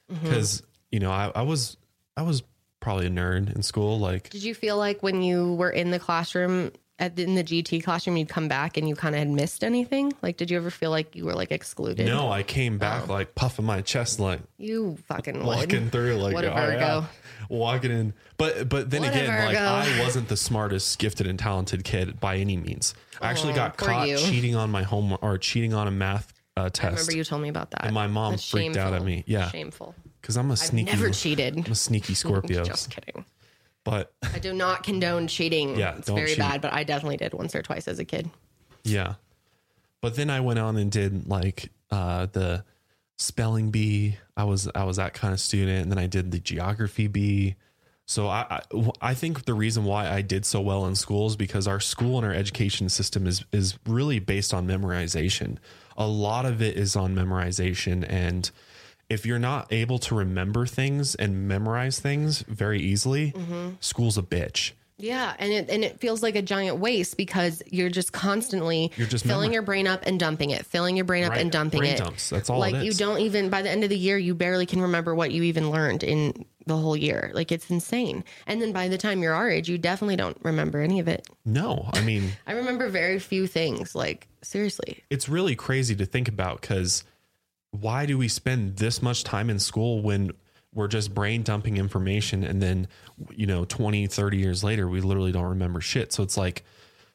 because, you know, I was probably a nerd in school. Like, Did you feel like when you were in the classroom, in the GT classroom, you'd come back and you kind of had missed anything? Like, did you ever feel like you were like excluded? no, I came back like puffing my chest, like You fucking would. walking through, like, What a oh, Virgo. yeah. Walking in. But then What a again, like, Virgo. I wasn't the smartest, gifted, and talented kid by any means. I actually got poor caught you. cheating on my homework or cheating on a math test. I remember you told me about that. And my mom That's freaked out at shameful. me. Yeah. Shameful. Because I'm a sneaky. Never cheated. I'm a sneaky Scorpio. Just kidding. But I do not condone cheating. Yeah, it's don't very cheat. bad, but I definitely did once or twice as a kid. yeah. But then I went on and did like the spelling bee. I was that kind of student, and then I did the geography bee. So I think the reason why I did so well in school is because our school and our education system is really based on memorization. A lot of it is on memorization, and if you're not able to remember things and memorize things very easily, school's a bitch. Yeah, and it feels like a giant waste because you're just constantly filling your brain up and dumping it, filling your brain up Right. and dumping Brain it. dumps. That's all Like it is. you don't even, by the end of the year, you barely can remember what you even learned in the whole year. Like it's insane. And then by the time you're our age, you definitely don't remember any of it. No, I mean, I remember very few things. Like seriously. it's really crazy to think about because why do we spend this much time in school when we're just brain dumping information and then, you know, 20, 30 years later, we literally don't remember shit. So it's like,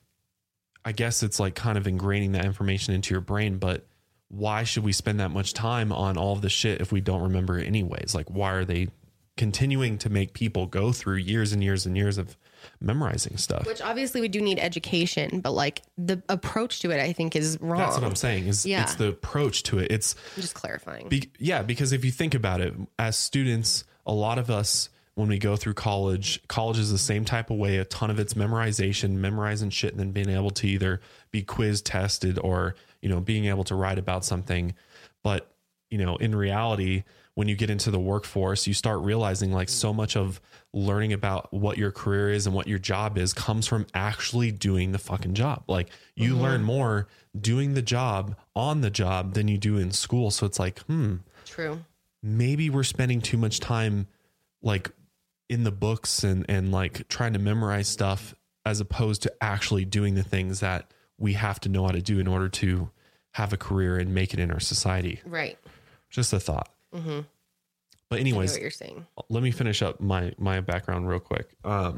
I guess it's like kind of ingraining that information into your brain, but why should we spend that much time on all of the shit if we don't remember it anyways? Like, why are they continuing to make people go through years and years and years of memorizing stuff? Which obviously we do need education, but like the approach to it, I think is wrong. That's what I'm saying is it's the approach to it. It's I'm just clarifying. because if you think about it, as students, a lot of us, when we go through college is the same type of way. A ton of it's memorization, memorizing shit, and then being able to either be quiz tested or, you know, being able to write about something. But, you know, in reality, when you get into the workforce, you start realizing like so much of learning about what your career is and what your job is comes from actually doing the fucking job. Like you learn more doing the job on the job than you do in school. So it's like, True. maybe we're spending too much time like in the books and like trying to memorize stuff as opposed to actually doing the things that we have to know how to do in order to have a career and make it in our society. Right. Just a thought. But I know anyways, what you're saying. let me finish up my background real quick.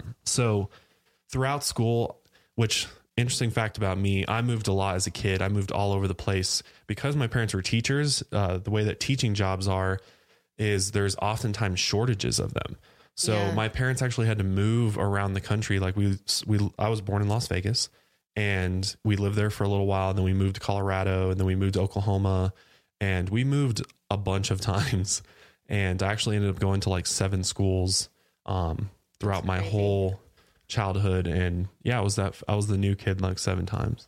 So throughout school, which interesting fact about me, I moved a lot as a kid. I moved all over the place because my parents were teachers. The way that teaching jobs are is there's oftentimes shortages of them. So Yeah. my parents actually had to move around the country. Like I was born in Las Vegas and we lived there for a little while. And then we moved to Colorado and then we moved to Oklahoma and we moved a bunch of times. And I actually ended up going to like 7 schools throughout my whole childhood. And yeah, I was the new kid like 7 times,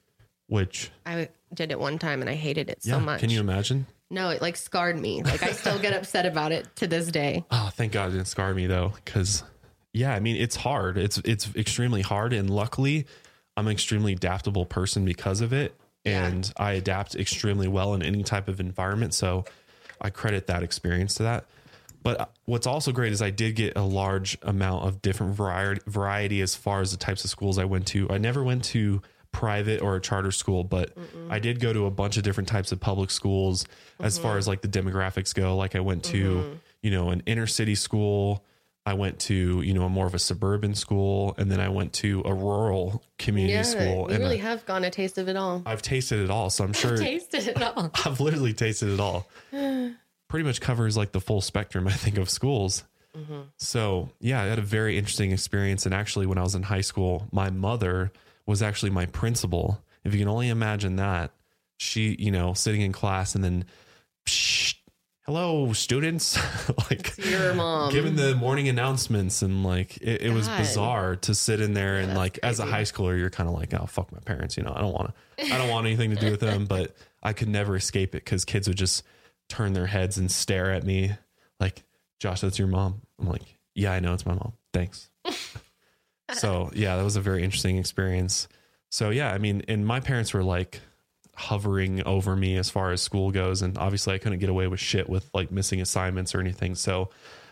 which I did it one time and I hated it so much. Can you imagine? No, it like scarred me. Like I still get upset about it to this day. Oh, thank God it didn't scar me though. Cause yeah, I mean, it's hard. It's extremely hard. And luckily I'm an extremely adaptable person because of it. Yeah. And I adapt extremely well in any type of environment. So I credit that experience to that. But what's also great is I did get a large amount of different variety as far as the types of schools I went to. I never went to private or a charter school, but I did go to a bunch of different types of public schools as far as like the demographics go. Like I went to, you know, an inner city school. I went to, you know, a more of a suburban school. And then I went to a rural community school. You and really have gotten a taste of it all. I've tasted it all. So I'm sure Tasted it all. I've literally tasted it all. Pretty much covers like the full spectrum, I think, of schools. So yeah, I had a very interesting experience. And actually when I was in high school, my mother was actually my principal. If you can only imagine that, she, you know, sitting in class and then, hello students, like It's your mom. giving the morning announcements. And like, it was God. bizarre to sit in there and that's like, as a crazy. high schooler, you're kind of like, oh, fuck my parents. You know, I don't want anything to do with them, but I could never escape it. 'Cause kids would just turn their heads and stare at me like, Josh, that's your mom. I'm like, yeah, I know it's my mom. Thanks. So yeah, that was a very interesting experience. So yeah, I mean, and my parents were like, hovering over me as far as school goes. And obviously I couldn't get away with shit with like missing assignments or anything. So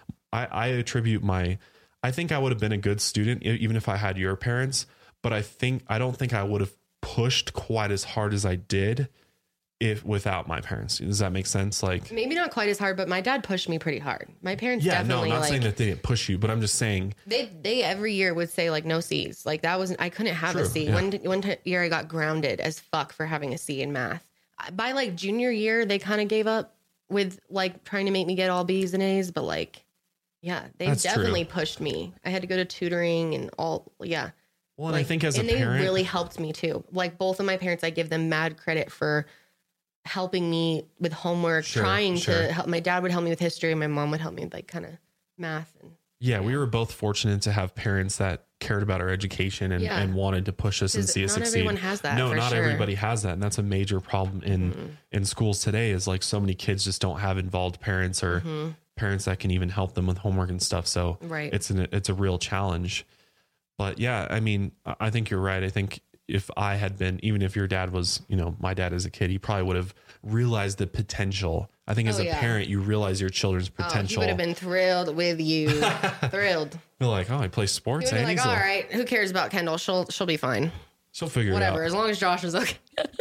I attribute I think I would have been a good student even if I had your parents, but I don't think I would have pushed quite as hard as I did if without my parents. Does that make sense? Like maybe not quite as hard, but my dad pushed me pretty hard. My parents no, definitely I'm not saying that they didn't push you, but I'm just saying they every year would say like no C's. Like that wasn't, I couldn't have a C. Yeah. One year I got grounded as fuck for having a C in math. By like junior year, they kind of gave up with like trying to make me get all B's and A's, but like, yeah, they That's definitely true. pushed me. I had to go to tutoring and all, yeah. well, and Like, I think as a and parent, they really helped me too. Like both of my parents, I give them mad credit for helping me with homework, trying to help. My dad would help me with history. And my mom would help me with like kind of math. And yeah, we were both fortunate to have parents that cared about our education and wanted to push us and see us not succeed. everyone has that. No, for not sure. everybody has that. And that's a major problem in schools today is like so many kids just don't have involved parents or parents that can even help them with homework and stuff. So Right. it's a real challenge. But yeah, I mean, I think you're right. I think if I had been, even if your dad was, my dad as a kid, he probably would have realized the potential. I think as a parent, you realize your children's potential. He would have been thrilled with you. Thrilled. You're like, oh, I play He sports. would be like, all right, who cares about Kendall? She'll be fine. She'll figure Whatever, it as long as Josh is okay. out.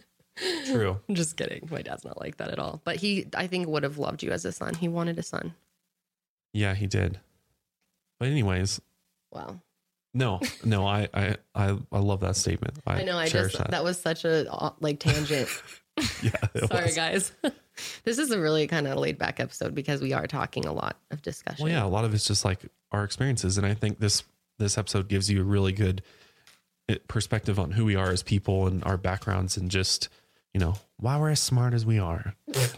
True. I'm just kidding. My dad's not like that at all. But he, I think, would have loved you as a son. He wanted a son. Yeah, he did. But anyways, Wow. no, I love that statement. I know. cherish That was such a like tangent. Yeah. it Sorry, was. guys. This is a really kind of laid back episode because we are talking a lot of discussion. Well, yeah, a lot of it's just like our experiences, and I think this episode gives you a really good perspective on who we are as people and our backgrounds, and just why we're as smart as we are.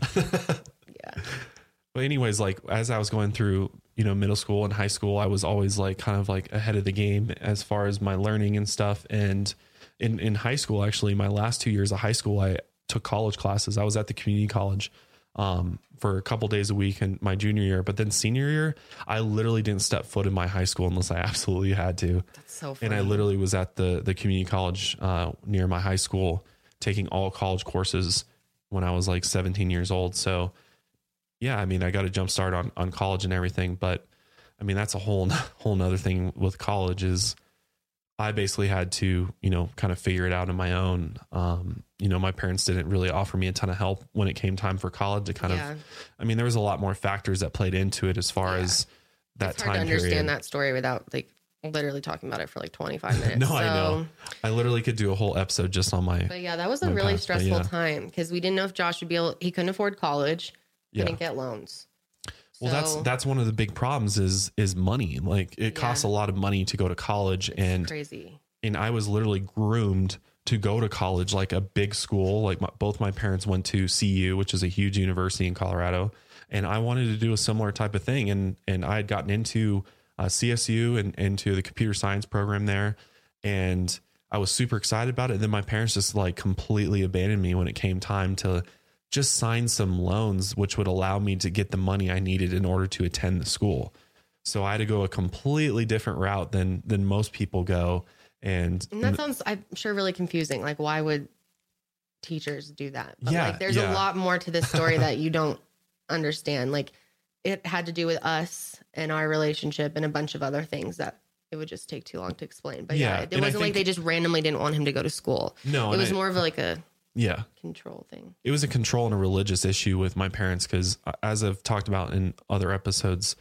Yeah. But anyways, like as I was going through, middle school and high school, I was always like kind of like ahead of the game as far as my learning and stuff. And in high school, actually, my last 2 years of high school, I took college classes. I was at the community college for a couple days a week in my junior year. But then senior year, I literally didn't step foot in my high school unless I absolutely had to. That's so funny. And I literally was at the community college near my high school taking all college courses when I was like 17 years old. So yeah, I mean, I got a jump start on college and everything, but I mean, that's a whole nother thing with college is I basically had to, kind of figure it out on my own. My parents didn't really offer me a ton of help when it came time for college to kind of, I mean, there was a lot more factors that played into it as far as that it's time hard to period. understand that story without like literally talking about it for like 25 minutes. No, I know. I literally could do a whole episode just on my. But yeah, that was a really stressful yeah. time because we didn't know if Josh would be able, he couldn't afford college, couldn't get loans. Well, So, that's one of the big problems is money. Like it costs a lot of money to go to college, and crazy. And I was literally groomed to go to college, like a big school. Like both my parents went to CU, which is a huge university in Colorado, and I wanted to do a similar type of thing. And I had gotten into CSU and into the computer science program there, and I was super excited about it. And then my parents just like completely abandoned me when it came time to just sign some loans, which would allow me to get the money I needed in order to attend the school. So I had to go a completely different route than most people go. And that sounds, I'm sure, really confusing. Like, why would teachers do that? But Yeah, like, there's a lot more to this story that you don't understand. Like, it had to do with us and our relationship and a bunch of other things that it would just take too long to explain. But yeah, it wasn't like they just randomly didn't want him to go to school. No, it was more of like a control thing. It was a control and a religious issue with my parents because, as I've talked about in other episodes,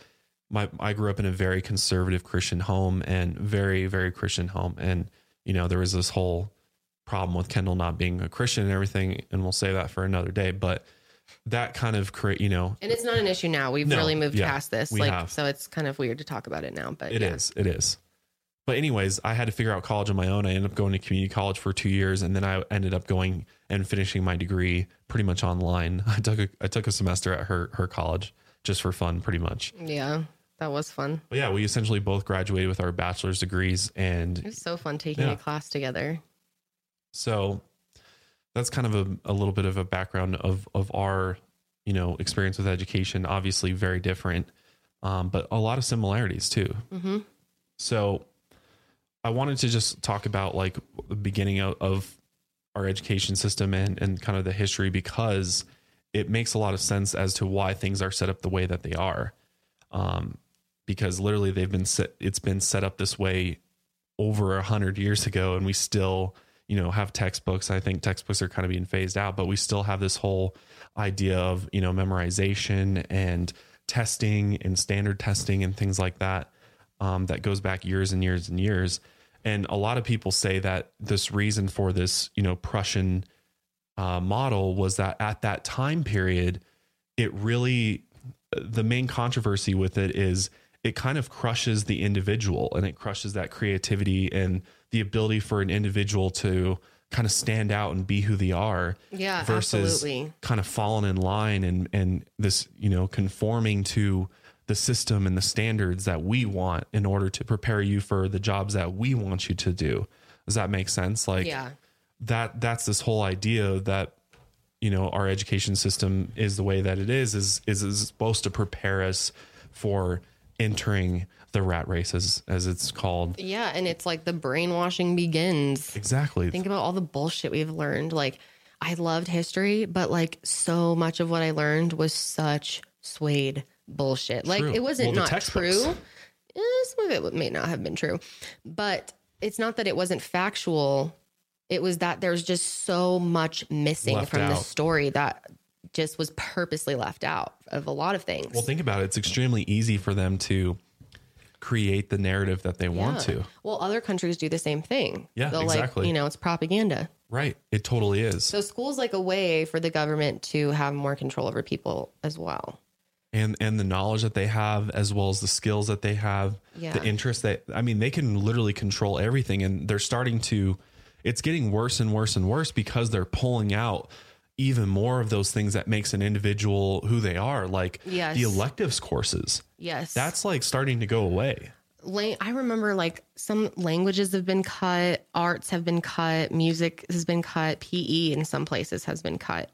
I grew up in a very conservative Christian home and very, very Christian home. And, there was this whole problem with Kendall not being a Christian and everything. And we'll save that for another day. But that kind of and it's not an issue now. We've really moved past this. So it's kind of weird to talk about it now, but it is. But anyways, I had to figure out college on my own. I ended up going to community college for 2 years, and then I ended up going and finishing my degree pretty much online. I took a semester at her college just for fun, pretty much. Yeah, that was fun. But yeah, we essentially both graduated with our bachelor's degrees, and it was so fun taking a class together. So that's kind of a little bit of a background of our, experience with education. Obviously very different, but a lot of similarities too. Mm-hmm. So I wanted to just talk about like the beginning of our education system and kind of the history, because it makes a lot of sense as to why things are set up the way that they are. Because literally it's been set up this way over 100 years ago, and we still, have textbooks. I think textbooks are kind of being phased out, but we still have this whole idea of, memorization and testing and standard testing and things like that. That goes back years and years and years. And a lot of people say that this reason for this, Prussian model was that at that time period, the main controversy with it is it kind of crushes the individual, and it crushes that creativity and the ability for an individual to kind of stand out and be who they are. Yeah, versus absolutely. Kind of falling in line and this, conforming to the system and the standards that we want in order to prepare you for the jobs that we want you to do. Does that make sense? Like, yeah. That's this whole idea that, our education system is the way that it is supposed to prepare us for entering the rat race, as it's called. Yeah. And it's like the brainwashing begins. Exactly. Think about all the bullshit we've learned. Like, I loved history, but like so much of what I learned was such swayed bullshit. Like, it wasn't not true. Some of it may not have been true, but it's not that it wasn't factual. It was that there's just so much missing Left from the out. story that just was purposely left out of a lot of things. Well, think about it. It's extremely easy for them to create the narrative that they want to. Well, other countries do the same thing. Yeah, They'll exactly. it's propaganda. Right. It totally is. So school's like a way for the government to have more control over people as well. And the knowledge that they have, as well as the skills that they have, Yeah. the interest they can literally control everything. And they're starting to, it's getting worse and worse and worse because they're pulling out even more of those things that makes an individual who they are, like Yes. the electives courses. Yes. That's like starting to go away. I remember like some languages have been cut, arts have been cut, music has been cut, PE in some places has been cut.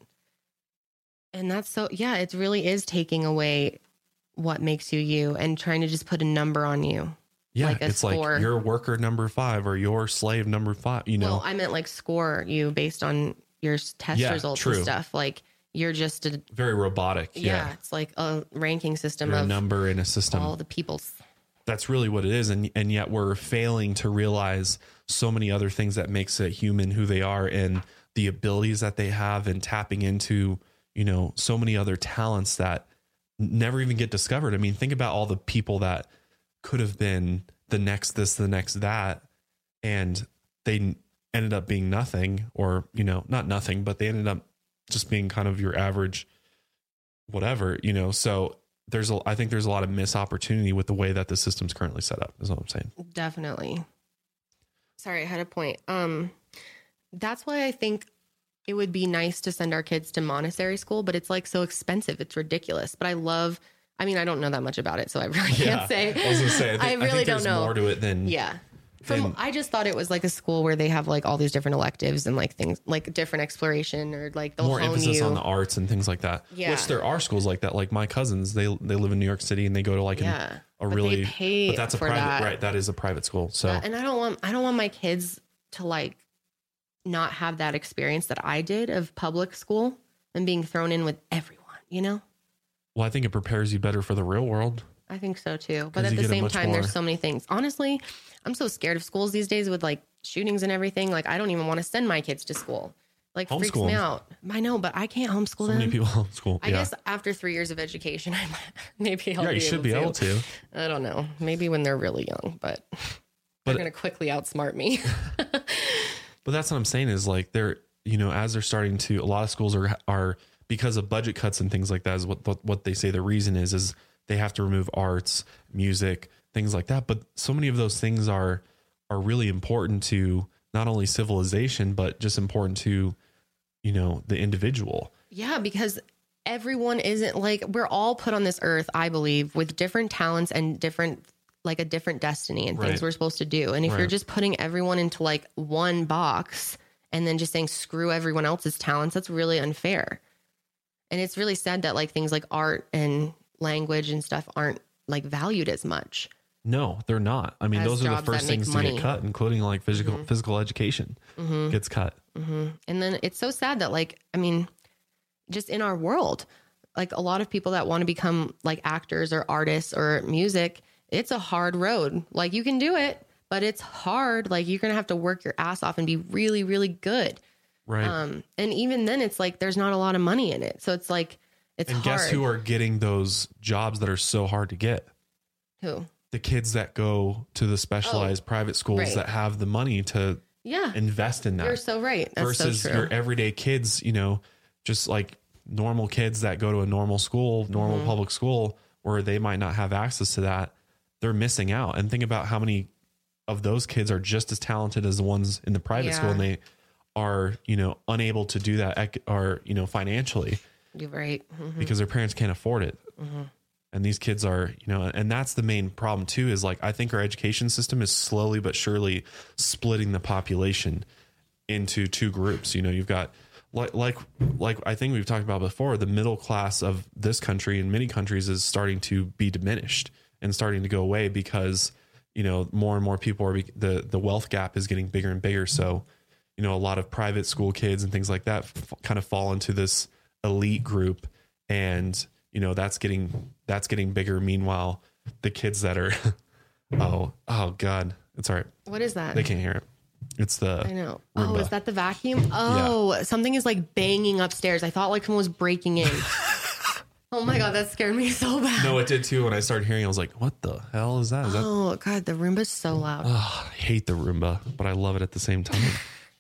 And that's it really is taking away what makes you you and trying to just put a number on you. Yeah. Like a it's score. like your worker number 5 or your slave number 5, Well, I meant like score you based on your test Yeah, results true. and stuff. Like you're just very robotic. yeah, it's like a ranking system You're of a number in a system. all the people's. That's really what it is. And yet we're failing to realize so many other things that makes a human who they are and the abilities that they have, and tapping into, so many other talents that never even get discovered. I mean, think about all the people that could have been the next this, the next that, and they ended up being nothing, or, not nothing, but they ended up just being kind of your average, whatever, so I think there's a lot of missed opportunity with the way that the system's currently set up, is what I'm saying. Definitely. Sorry, I had a point. That's why I think it would be nice to send our kids to Montessori school, but it's like so expensive. It's ridiculous. But I don't know that much about it, so I really can't say. I was gonna say, I really think don't there's know. more to it than I just thought it was like a school where they have like all these different electives and like things like different exploration, or like they'll more hone emphasis you. on the arts and things like that. Yeah. Which there are schools like that. Like my cousins, they live in New York City and they go to like Yeah. a But really, they pay but that's a for private, that. right? That is a private school. So And I don't want my kids to like not have that experience that I did of public school and being thrown in with everyone, well, I think it prepares you better for the real world. I think so too. 'Cause But at you the get a same much time, more- there's so many things. Honestly, I'm so scared of schools these days with like shootings and everything. Like, I don't even want to send my kids to school. Like, freaks Homeschool me them. out. I know, but I can't homeschool So them. many people in school. I guess after 3 years of education, maybe I'll Yeah, you should be able to. I don't know. Maybe when they're really young, but they're going to quickly outsmart me. But that's what I'm saying is like they're, as they're starting to, a lot of schools are because of budget cuts and things like that is what they say the reason is they have to remove arts, music, things like that. But so many of those things are really important to not only civilization, but just important to, the individual. Yeah, because everyone isn't like, we're all put on this earth, I believe, with different talents and a different destiny and things Right. we're supposed to do. And if you're Right. just putting everyone into like one box and then just saying screw everyone else's talents, that's really unfair. And it's really sad that like things like art and language and stuff aren't like valued as much. No, they're not. I mean, As those are the jobs that first make things to money. get cut, including like physical education gets cut. And then it's so sad that, like, I mean, just in our world, like a lot of people that want to become like actors or artists or music, it's a hard road. Like you can do it, but it's hard. Like you're going to have to work your ass off and be really, really good. Right. And even then it's like, there's not a lot of money in it. So it's like, it's And hard. guess who are getting those jobs that are so hard to get? Who? The kids that go to the specialized private schools right. that have the money to Yeah. invest in that. You're so right. That's versus so true. your everyday kids, you know, just like normal kids that go to a normal school, normal public school, where they might not have access to that. They're missing out. And think about how many of those kids are just as talented as the ones in the private school, and they are, you know, unable to do that or, you know, financially. You're right. Because their parents can't afford it. And these kids are, you know, and that's the main problem too, is like, I think our education system is slowly but surely splitting the population into two groups. You know, you've got like I think we've talked about before, the middle class of this country and many countries is starting to be diminished and starting to go away because, you know, more and more people are, the wealth gap is getting bigger and bigger. So, you know, a lot of private school kids and things like that kind of fall into this elite group, and you know, that's getting bigger. Meanwhile, the kids that are, oh God, it's all right. What is that? They can't hear it. It's the, I know. Roomba. Oh, is that the vacuum? Oh, something is like banging upstairs. I thought like someone was breaking in. Oh my God, that scared me so bad. No, it did too. When I started hearing it, I was like, what the hell is that? Is that, Oh God, the Roomba's so loud. I hate the Roomba, but I love it at the same time.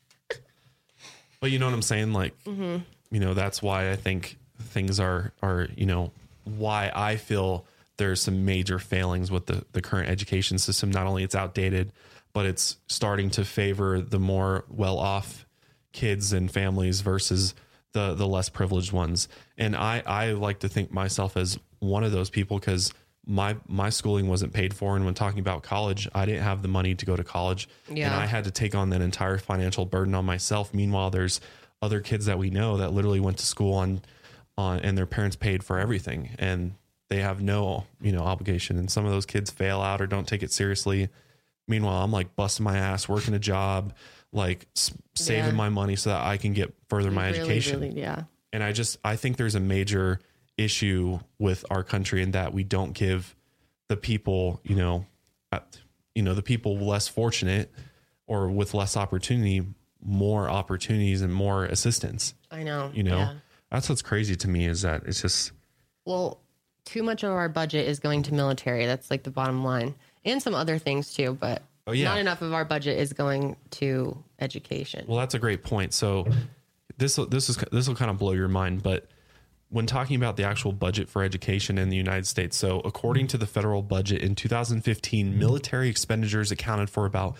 But you know what I'm saying? Like, you know, that's why I think things are, you know, why I feel there's some major failings with the current education system. Not only it's outdated, but it's starting to favor the more well-off kids and families versus the less privileged ones. And I like to think myself as one of those people, because my schooling wasn't paid for. And when talking about college, I didn't have the money to go to college. Yeah. And I had to take on that entire financial burden on myself. Meanwhile, there's other kids that we know that literally went to school on and their parents paid for everything, and they have no, you know, obligation. And some of those kids fail out or don't take it seriously. Meanwhile, I'm like busting my ass, working a job, like saving my money so that I can get further my education. Really, yeah. And I think there's a major issue with our country in that we don't give the people, the people less fortunate or with less opportunity, more opportunities and more assistance. I know. Yeah. That's what's crazy to me, is that it's just, well, too much of our budget is going to military. That's like the bottom line, and some other things too, but not enough of our budget is going to education. Well, that's a great point. So this will kind of blow your mind, but when talking about the actual budget for education in the United States, so according to the federal budget in 2015, military expenditures accounted for about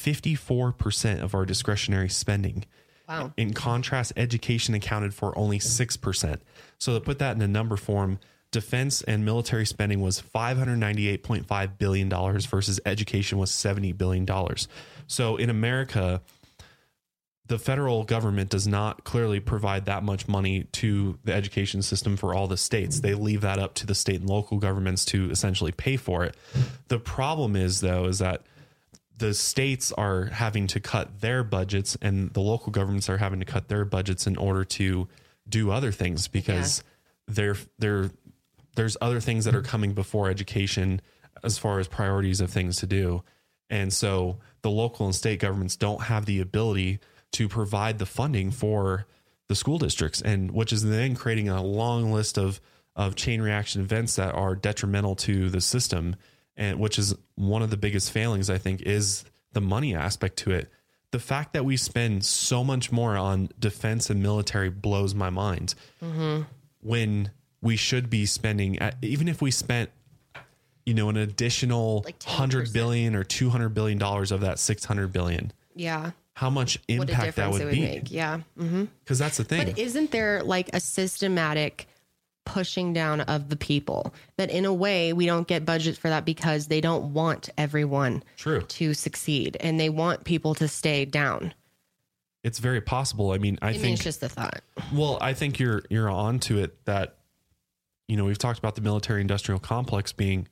54% of our discretionary spending. Wow. In contrast, education accounted for only 6%. So to put that in a number form, defense and military spending was $598.5 billion versus education was $70 billion. So in America, the federal government does not clearly provide that much money to the education system for all the states. They leave that up to the state and local governments to essentially pay for it. The problem is, though, is that the states are having to cut their budgets and the local governments are having to cut their budgets in order to do other things, because there's other things that are coming before education as far as priorities of things to do. And so the local and state governments don't have the ability to provide the funding for the school districts, and which is then creating a long list of chain reaction events that are detrimental to the system. And which is one of the biggest failings, I think, is the money aspect to it. The fact that we spend so much more on defense and military blows my mind. When we should be spending, even if we spent, an additional like $100 billion or $200 billion of that $600 billion. Yeah. How much impact that would be? Make. Yeah. Because that's the thing. But isn't there like a systematic pushing down of the people that in a way we don't get budgets for that because they don't want everyone to succeed and they want people to stay down? It's very possible. I mean, I think it's just a thought. Well, I think you're on to it that, we've talked about the military industrial complex being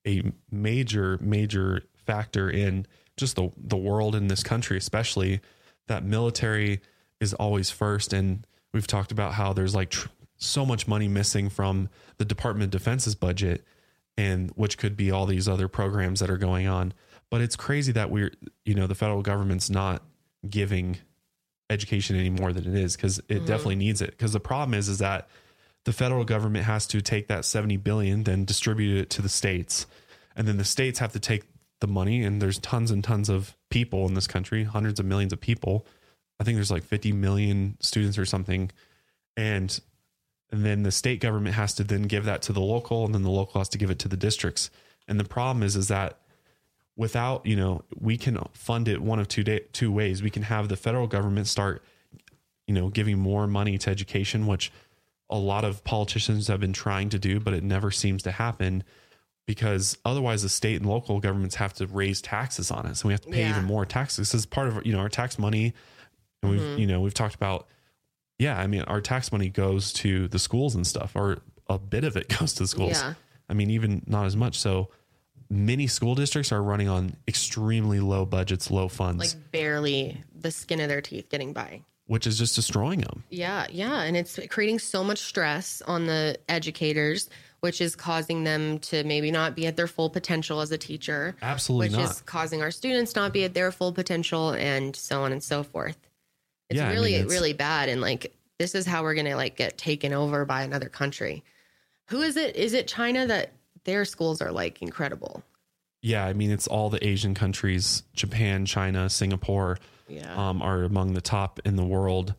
a major factor in just the world in this country, especially that military is always first. And we've talked about how there's like so much money missing from the Department of Defense's budget, and which could be all these other programs that are going on. But it's crazy that the federal government's not giving education any more than it is, because it definitely needs it. Because the problem is that the federal government has to take that $70 billion, then distribute it to the states, and then the states have to take the money. And there's tons and tons of people in this country, hundreds of millions of people. I think there's like 50 million students or something, and then the state government has to then give that to the local, and then the local has to give it to the districts. And the problem is that without, we can fund it one of two ways. We can have the federal government start, giving more money to education, which a lot of politicians have been trying to do, but it never seems to happen, because otherwise the state and local governments have to raise taxes on it. So we have to pay even more taxes. This is part of, our tax money. And we've talked about, our tax money goes to the schools and stuff, or a bit of it goes to the schools. Yeah. Even not as much. So many school districts are running on extremely low budgets, low funds, like barely the skin of their teeth getting by, which is just destroying them. Yeah. And it's creating so much stress on the educators, which is causing them to maybe not be at their full potential as a teacher. Absolutely which not. is causing our students not be at their full potential, and so on and so forth. It's really bad. And like, this is how we're going to get taken over by another country. Who is it? Is it China that their schools are incredible? Yeah. It's all the Asian countries, Japan, China, Singapore, are among the top in the world.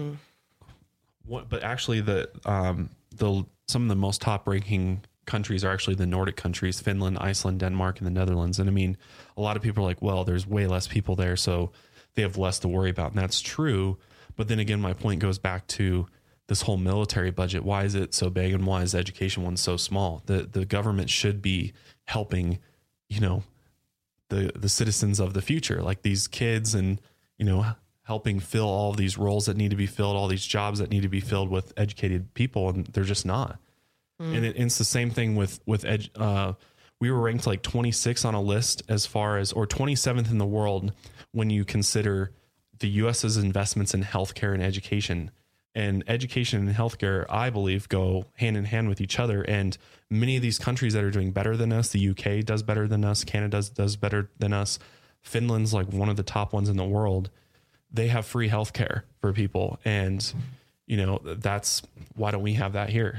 But actually some of the most top ranking countries are actually the Nordic countries, Finland, Iceland, Denmark, and the Netherlands. And a lot of people are like, well, there's way less people there, so they have less to worry about. And that's true. But then again, my point goes back to this whole military budget. Why is it so big, and why is the education one so small? The government should be helping, the citizens of the future, like these kids, and, helping fill all these roles that need to be filled, all these jobs that need to be filled with educated people. And they're just not. And it's the same thing with we were ranked like 26 on a list or 27th in the world when you consider the U.S.'s investments in healthcare and education. And education and healthcare, I believe, go hand in hand with each other. And many of these countries that are doing better than us, the UK does better than us, Canada does better than us, Finland's like one of the top ones in the world. They have free healthcare for people. And, that's why don't we have that here?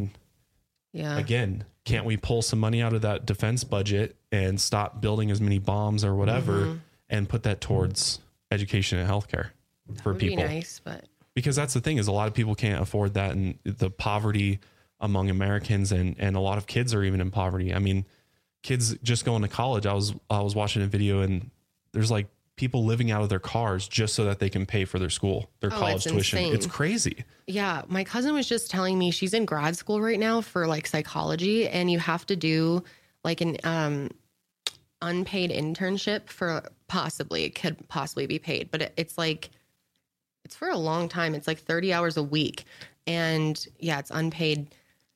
Again, can't we pull some money out of that defense budget and stop building as many bombs or whatever and put that towards education and healthcare for people? Be nice, but because that's the thing, is a lot of people can't afford that, and the poverty among Americans, and a lot of kids are even in poverty. Kids just going to college. I was watching a video, and there's like people living out of their cars just so that they can pay for their college tuition. Insane. It's crazy. Yeah. My cousin was just telling me she's in grad school right now for psychology, and you have to do an unpaid internship for it could possibly be paid, but it's for a long time. It's 30 hours a week, and it's unpaid.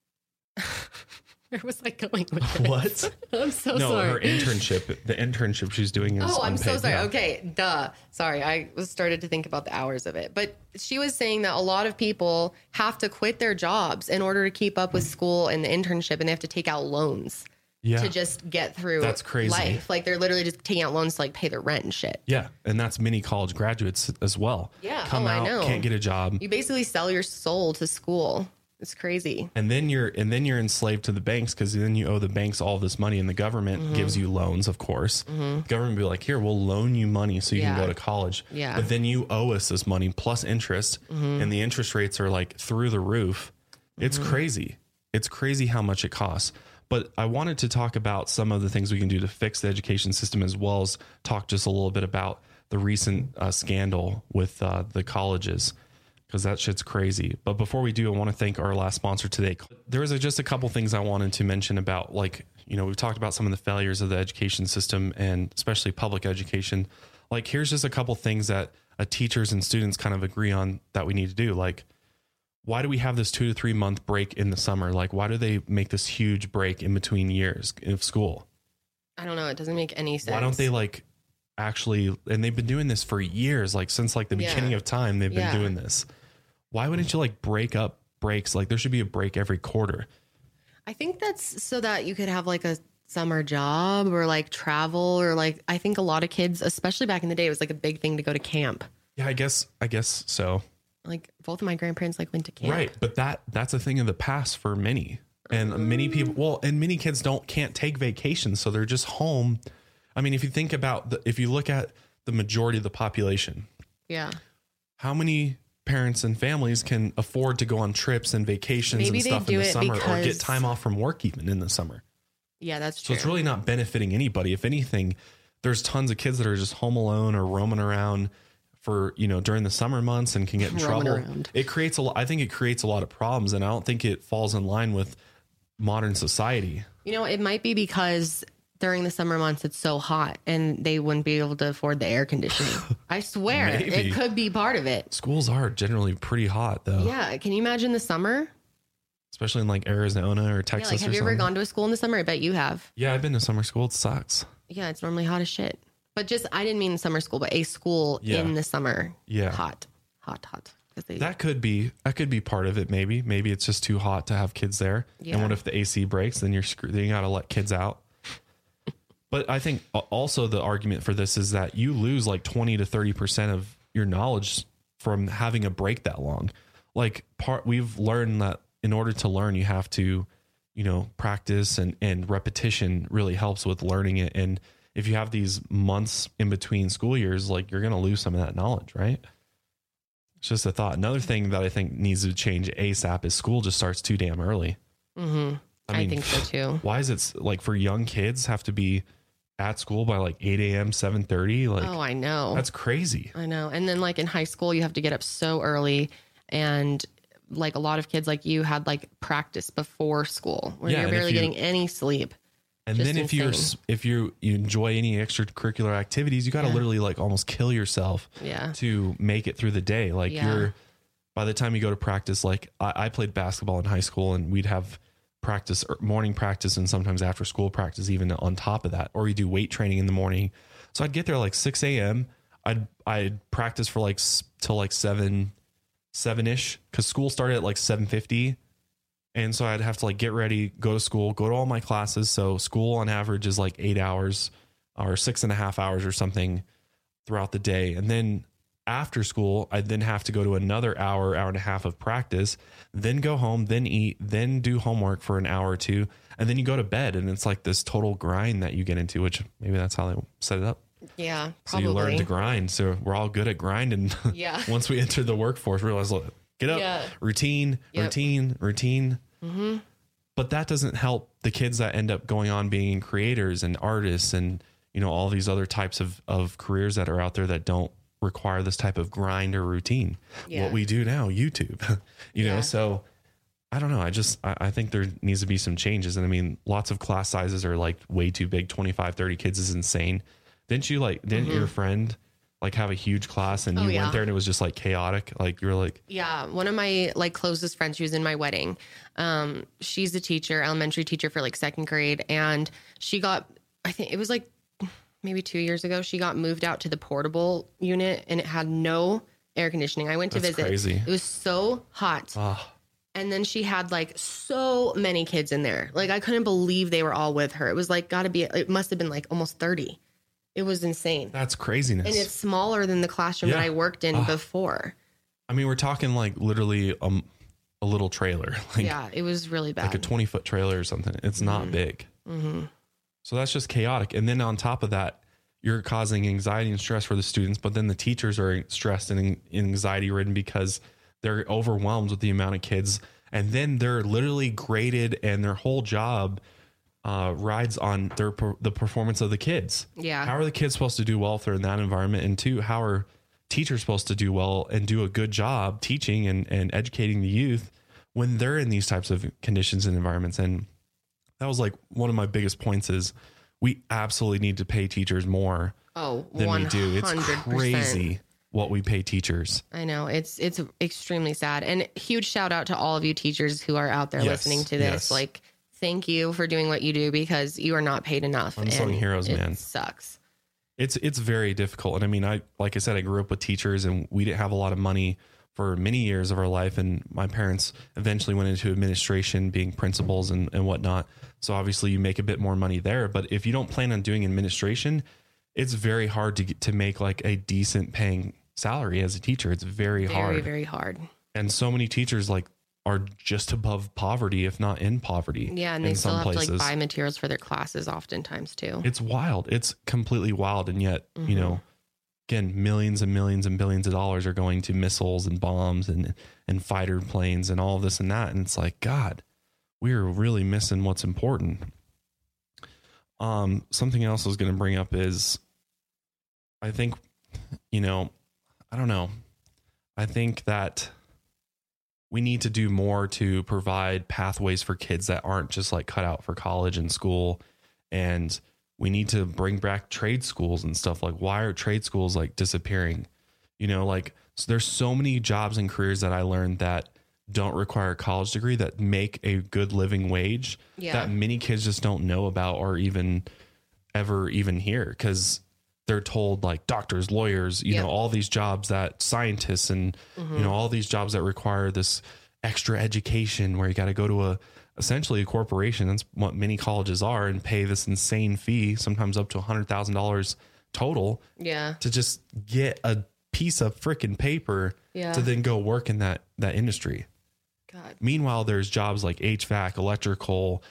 Where was I going with this? What? I'm so sorry. No, her internship, the internship she's doing is I'm unpaid. so sorry. Yeah. Okay, duh. Sorry, I started to think about the hours of it. But she was saying that a lot of people have to quit their jobs in order to keep up with school and the internship, and they have to take out loans to just get through That's crazy. life. They're literally just taking out loans to pay their rent and shit. Yeah, and that's many college graduates as well. Yeah, come out, I know. Can't get a job. You basically sell your soul to school. It's crazy. And then you're enslaved to the banks, because then you owe the banks all this money, and the government gives you loans, of course. The government will be like, here, we'll loan you money so you can go to college. Yeah. But then you owe us this money plus interest, and the interest rates are through the roof. It's crazy. It's crazy how much it costs. But I wanted to talk about some of the things we can do to fix the education system, as well as talk just a little bit about the recent scandal with the colleges, because that shit's crazy. But before we do, I want to thank our last sponsor today. There was just a couple things I wanted to mention about, we've talked about some of the failures of the education system, and especially public education. Here's just a couple things that teachers and students kind of agree on that we need to do. Why do we have this 2 to 3 month break in the summer? Why do they make this huge break in between years of school? I don't know. It doesn't make any sense. Why don't they like actually, and they've been doing this for years, like since like the beginning of time, they've been doing this. Why wouldn't you like break up breaks? Like there should be a break every quarter. I think that's so that you could have like a summer job or like travel, or like, I think a lot of kids, especially back in the day, it was like a big thing to go to camp. Yeah, I guess so. Like both of my grandparents like went to camp. Right. But that's a thing of the past for many. And many people, well, and many kids can't take vacations. So they're just home. I mean, if you think about if you look at the majority of the population, how many parents and families can afford to go on trips and vacations and stuff in the summer, or get time off from work even in the summer? Yeah, that's true. So it's really not benefiting anybody. If anything, there's tons of kids that are just home alone or roaming around for, during the summer months and can get in trouble. It creates I think it creates a lot of problems, and I don't think it falls in line with modern society. It might be because during the summer months it's so hot and they wouldn't be able to afford the air conditioning. I swear it could be part of it. Schools are generally pretty hot though. Yeah. Can you imagine the summer? Especially in like Arizona or Texas. Have you ever gone to a school in the summer? I bet you have. Yeah, I've been to summer school. It sucks. Yeah, it's normally hot as shit. But I didn't mean summer school, but a school in the summer. Yeah. Hot. That could be part of it. Maybe it's just too hot to have kids there. Yeah. And what if the AC breaks? Then you're screwed. Then you got to let kids out. But I think also the argument for this is that you lose like 20 to 30% of your knowledge from having a break that long. Like we've learned that in order to learn, you have to, practice and repetition really helps with learning it. And if you have these months in between school years, like you're going to lose some of that knowledge, right? It's just a thought. Another thing that I think needs to change ASAP is school just starts too damn early. Mm-hmm. I think so too. Why is it like for young kids have to be at school by like 8 a.m., 7:30? Like, oh, I know. That's crazy. I know. And then like in high school, you have to get up so early, and like a lot of kids like you had like practice before school where you're barely getting any sleep. And just then if you enjoy any extracurricular activities, you got to literally like almost kill yourself to make it through the day. Like by the time you go to practice, like I played basketball in high school, and we'd have practice, morning practice, and sometimes after school practice, even on top of that, or you do weight training in the morning. So I'd get there like 6 a.m. I'd practice for like till like 7-ish, because school started at like 7:50. And so I'd have to like get ready, go to school, go to all my classes. So school on average is like 8 hours or 6.5 hours or something throughout the day. And then after school, I'd then have to go to another hour and a half of practice, then go home, then eat, then do homework for an hour or two. And then you go to bed, and it's like this total grind that you get into, which maybe that's how they set it up. Yeah, probably. So you learn to grind. So we're all good at grinding. Yeah. Once we enter the workforce, realize, look, get up, routine. Mm-hmm. But that doesn't help the kids that end up going on being creators and artists and, all these other types of careers that are out there that don't require this type of grind or routine. Yeah. What we do now, YouTube, know, so I don't know. I think there needs to be some changes. And I mean, lots of class sizes are like way too big. 25, 30 kids is insane. Didn't your friend like have a huge class and you went there and it was just like chaotic? Like you were like, one of my like closest friends, she was in my wedding. She's a teacher, elementary teacher for like second grade. And she got, I think it was like maybe 2 years ago, she got moved out to the portable unit, and it had no air conditioning. I went to visit. Crazy. It was so hot. And then she had like so many kids in there. Like I couldn't believe they were all with her. It was like, it must've been like almost 30. It was insane. That's craziness. And it's smaller than the classroom that I worked in before. I mean, we're talking like literally a little trailer. Like, it was really bad. Like a 20-foot trailer or something. It's not big. Mm-hmm. So that's just chaotic. And then on top of that, you're causing anxiety and stress for the students, but then the teachers are stressed and anxiety ridden because they're overwhelmed with the amount of kids. And then they're literally graded, and their whole job rides on the performance of the kids. Yeah. How are the kids supposed to do well if they're in that environment? And two, how are teachers supposed to do well and do a good job teaching and educating the youth when they're in these types of conditions and environments? And that was like one of my biggest points is we absolutely need to pay teachers more than 100%. We do. It's crazy what we pay teachers. I know. It's extremely sad. And huge shout out to all of you teachers who are out there listening to this. Like, thank you for doing what you do because you are not paid enough. Unsung heroes, man. It sucks. It's very difficult. And I mean, like I said, I grew up with teachers and we didn't have a lot of money for many years of our life. And my parents eventually went into administration, being principals and whatnot. So obviously you make a bit more money there, but if you don't plan on doing administration, it's very hard to make like a decent paying salary as a teacher. It's very hard. Very, very hard. And so many teachers like are just above poverty, if not in poverty. Yeah. And they still have to like buy materials for their classes oftentimes too. It's wild. It's completely wild. And yet, you know, again, millions and millions and billions of dollars are going to missiles and bombs and fighter planes and all of this and that. And it's like, God, we're really missing what's important. Something else I was going to bring up is, I think, you know, I don't know. I think that we need to do more to provide pathways for kids that aren't just like cut out for college and school. And we need to bring back trade schools and stuff. Like, why are trade schools like disappearing? You know, like, so there's so many jobs and careers that I learned that don't require a college degree that make a good living wage that many kids just don't know about or ever hear, because they're told like doctors, lawyers, you know, all these jobs that scientists and, you know, all these jobs that require this extra education where you got to go to essentially a corporation. That's what many colleges are, and pay this insane fee, sometimes up to $100,000 total. Yeah. To just get a piece of freaking paper to then go work in that industry. God. Meanwhile, there's jobs like HVAC, electrical,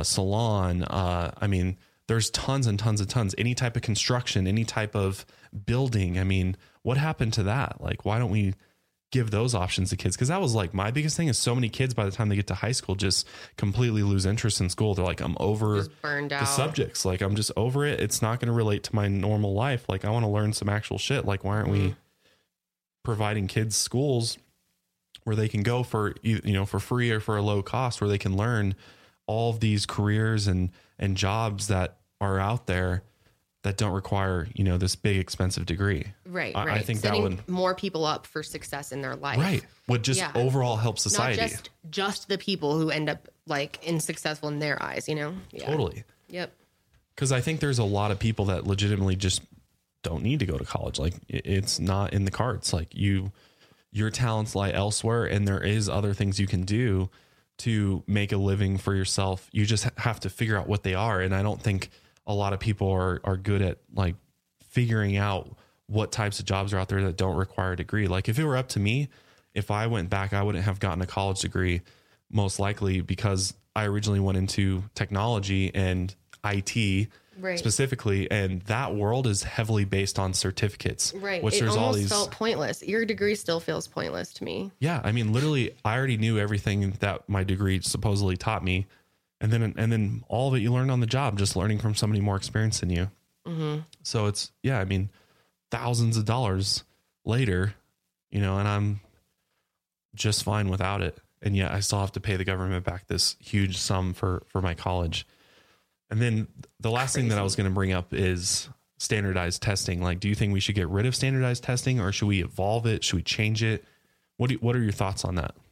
salon. I mean, there's tons and tons. Any type of construction, any type of building. I mean, what happened to that? Like, why don't we give those options to kids? Because that was like my biggest thing is so many kids by the time they get to high school just completely lose interest in school. They're like, I'm over just burned out the subjects. Like, I'm just over it. It's not going to relate to my normal life. Like, I want to learn some actual shit. Like, why aren't we providing kids schools where they can go for, you know, for free or for a low cost, where they can learn all of these careers and jobs that are out there that don't require, you know, this big expensive degree. Right. I think setting that would more people up for success in their life. Right. Would just overall help society. Not just the people who end up like successful in their eyes, you know? Yeah. Totally. Yep. Because I think there's a lot of people that legitimately just don't need to go to college. Like, it's not in the cards. Like, your talents lie elsewhere, and there is other things you can do to make a living for yourself. You just have to figure out what they are. And I don't think a lot of people are good at like figuring out what types of jobs are out there that don't require a degree. Like, if it were up to me, if I went back, I wouldn't have gotten a college degree, most likely, because I originally went into technology and IT specifically, and that world is heavily based on certificates. Right. Which it there's almost all these felt pointless. Your degree still feels pointless to me. Yeah. I mean, literally, I already knew everything that my degree supposedly taught me. And then all of it you learn on the job, just learning from somebody more experienced than you. Mm-hmm. So it's, I mean, thousands of dollars later, you know, and I'm just fine without it. And yet I still have to pay the government back this huge sum for my college. And then the last thing that I was going to bring up is standardized testing. Like, do you think we should get rid of standardized testing, or should we evolve it? Should we change it? What are your thoughts on that?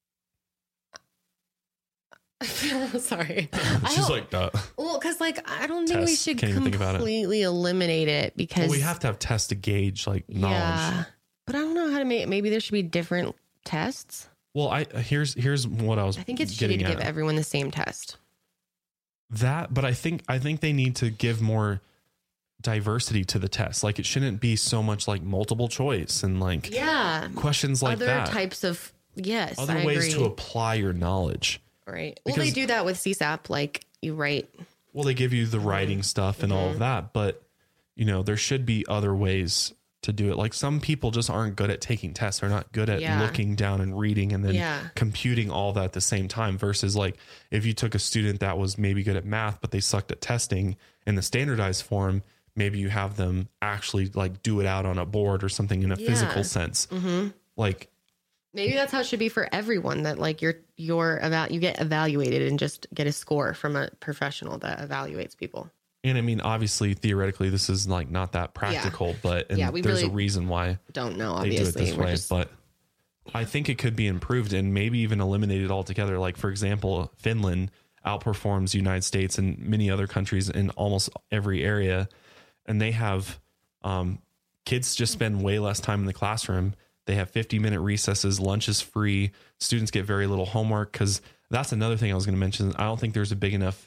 Sorry. She's like, duh. Well, because like, I don't think we should completely eliminate it, because we have to have tests to gauge like knowledge. Yeah, but I don't know how to make. Maybe there should be different tests. Well, here's what I think it's shitty to give everyone the same test. But I think they need to give more diversity to the test. Like, it shouldn't be so much like multiple choice and like questions like other that. Other types of other ways to apply your knowledge. Right. Well, they do that with CSAP. Like, you write. Well, they give you the writing stuff and all of that, but you know, there should be other ways to do it. Like, some people just aren't good at taking tests. They're not good at looking down and reading and then computing all that at the same time, versus like if you took a student that was maybe good at math, but they sucked at testing in the standardized form, maybe you have them actually like do it out on a board or something in a physical sense. Mm-hmm. Like, maybe that's how it should be for everyone, that like you get evaluated and just get a score from a professional that evaluates people. And I mean, obviously, theoretically, this is like not that practical, but there's really a reason why don't know. They do it this way. But I think it could be improved and maybe even eliminated altogether. Like, for example, Finland outperforms the United States and many other countries in almost every area. And they have kids just spend way less time in the classroom. They have 50-minute recesses. Lunch is free. Students get very little homework, because that's another thing I was going to mention. I don't think there's a big enough,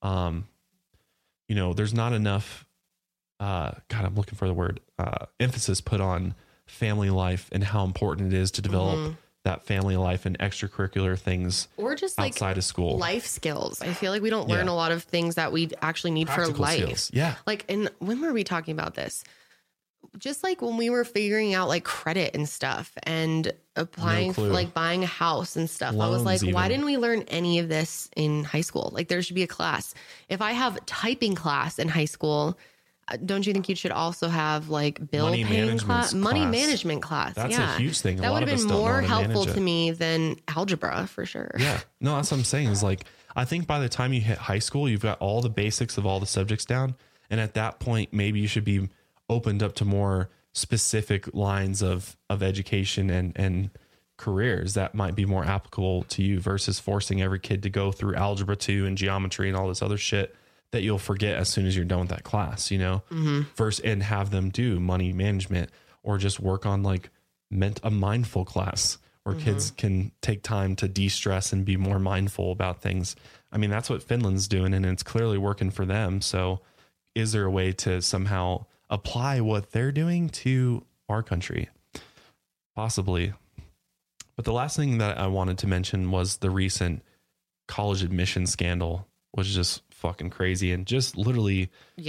there's not enough, I'm looking for the word, emphasis put on family life and how important it is to develop that family life and extracurricular things, or just outside of school. Life skills. I feel like we don't learn a lot of things that we actually need Practical for life. skills. Yeah. Like, and when were we talking about this? Just like when we were figuring out like credit and stuff and applying for like buying a house and stuff. Loans, I was like, even. why didn't we learn any of this in high school? Like, there should be a class. If I have typing class in high school, don't you think you should also have like bill Money paying management money class. management class? That's a huge thing. That would have been more helpful to me than algebra for sure. Yeah. No, that's what I'm saying, is like, I think by the time you hit high school, you've got all the basics of all the subjects down. And at that point, maybe you should be opened up to more specific lines of education and careers that might be more applicable to you, versus forcing every kid to go through algebra 2 and geometry and all this other shit that you'll forget as soon as you're done with that class, first, and have them do money management, or just work on like a mindful class where kids can take time to de-stress and be more mindful about things. I mean, that's what Finland's doing, and it's clearly working for them. So is there a way to somehow apply what they're doing to our country? Possibly. But the last thing that I wanted to mention was the recent college admission scandal, which is just fucking crazy and just literally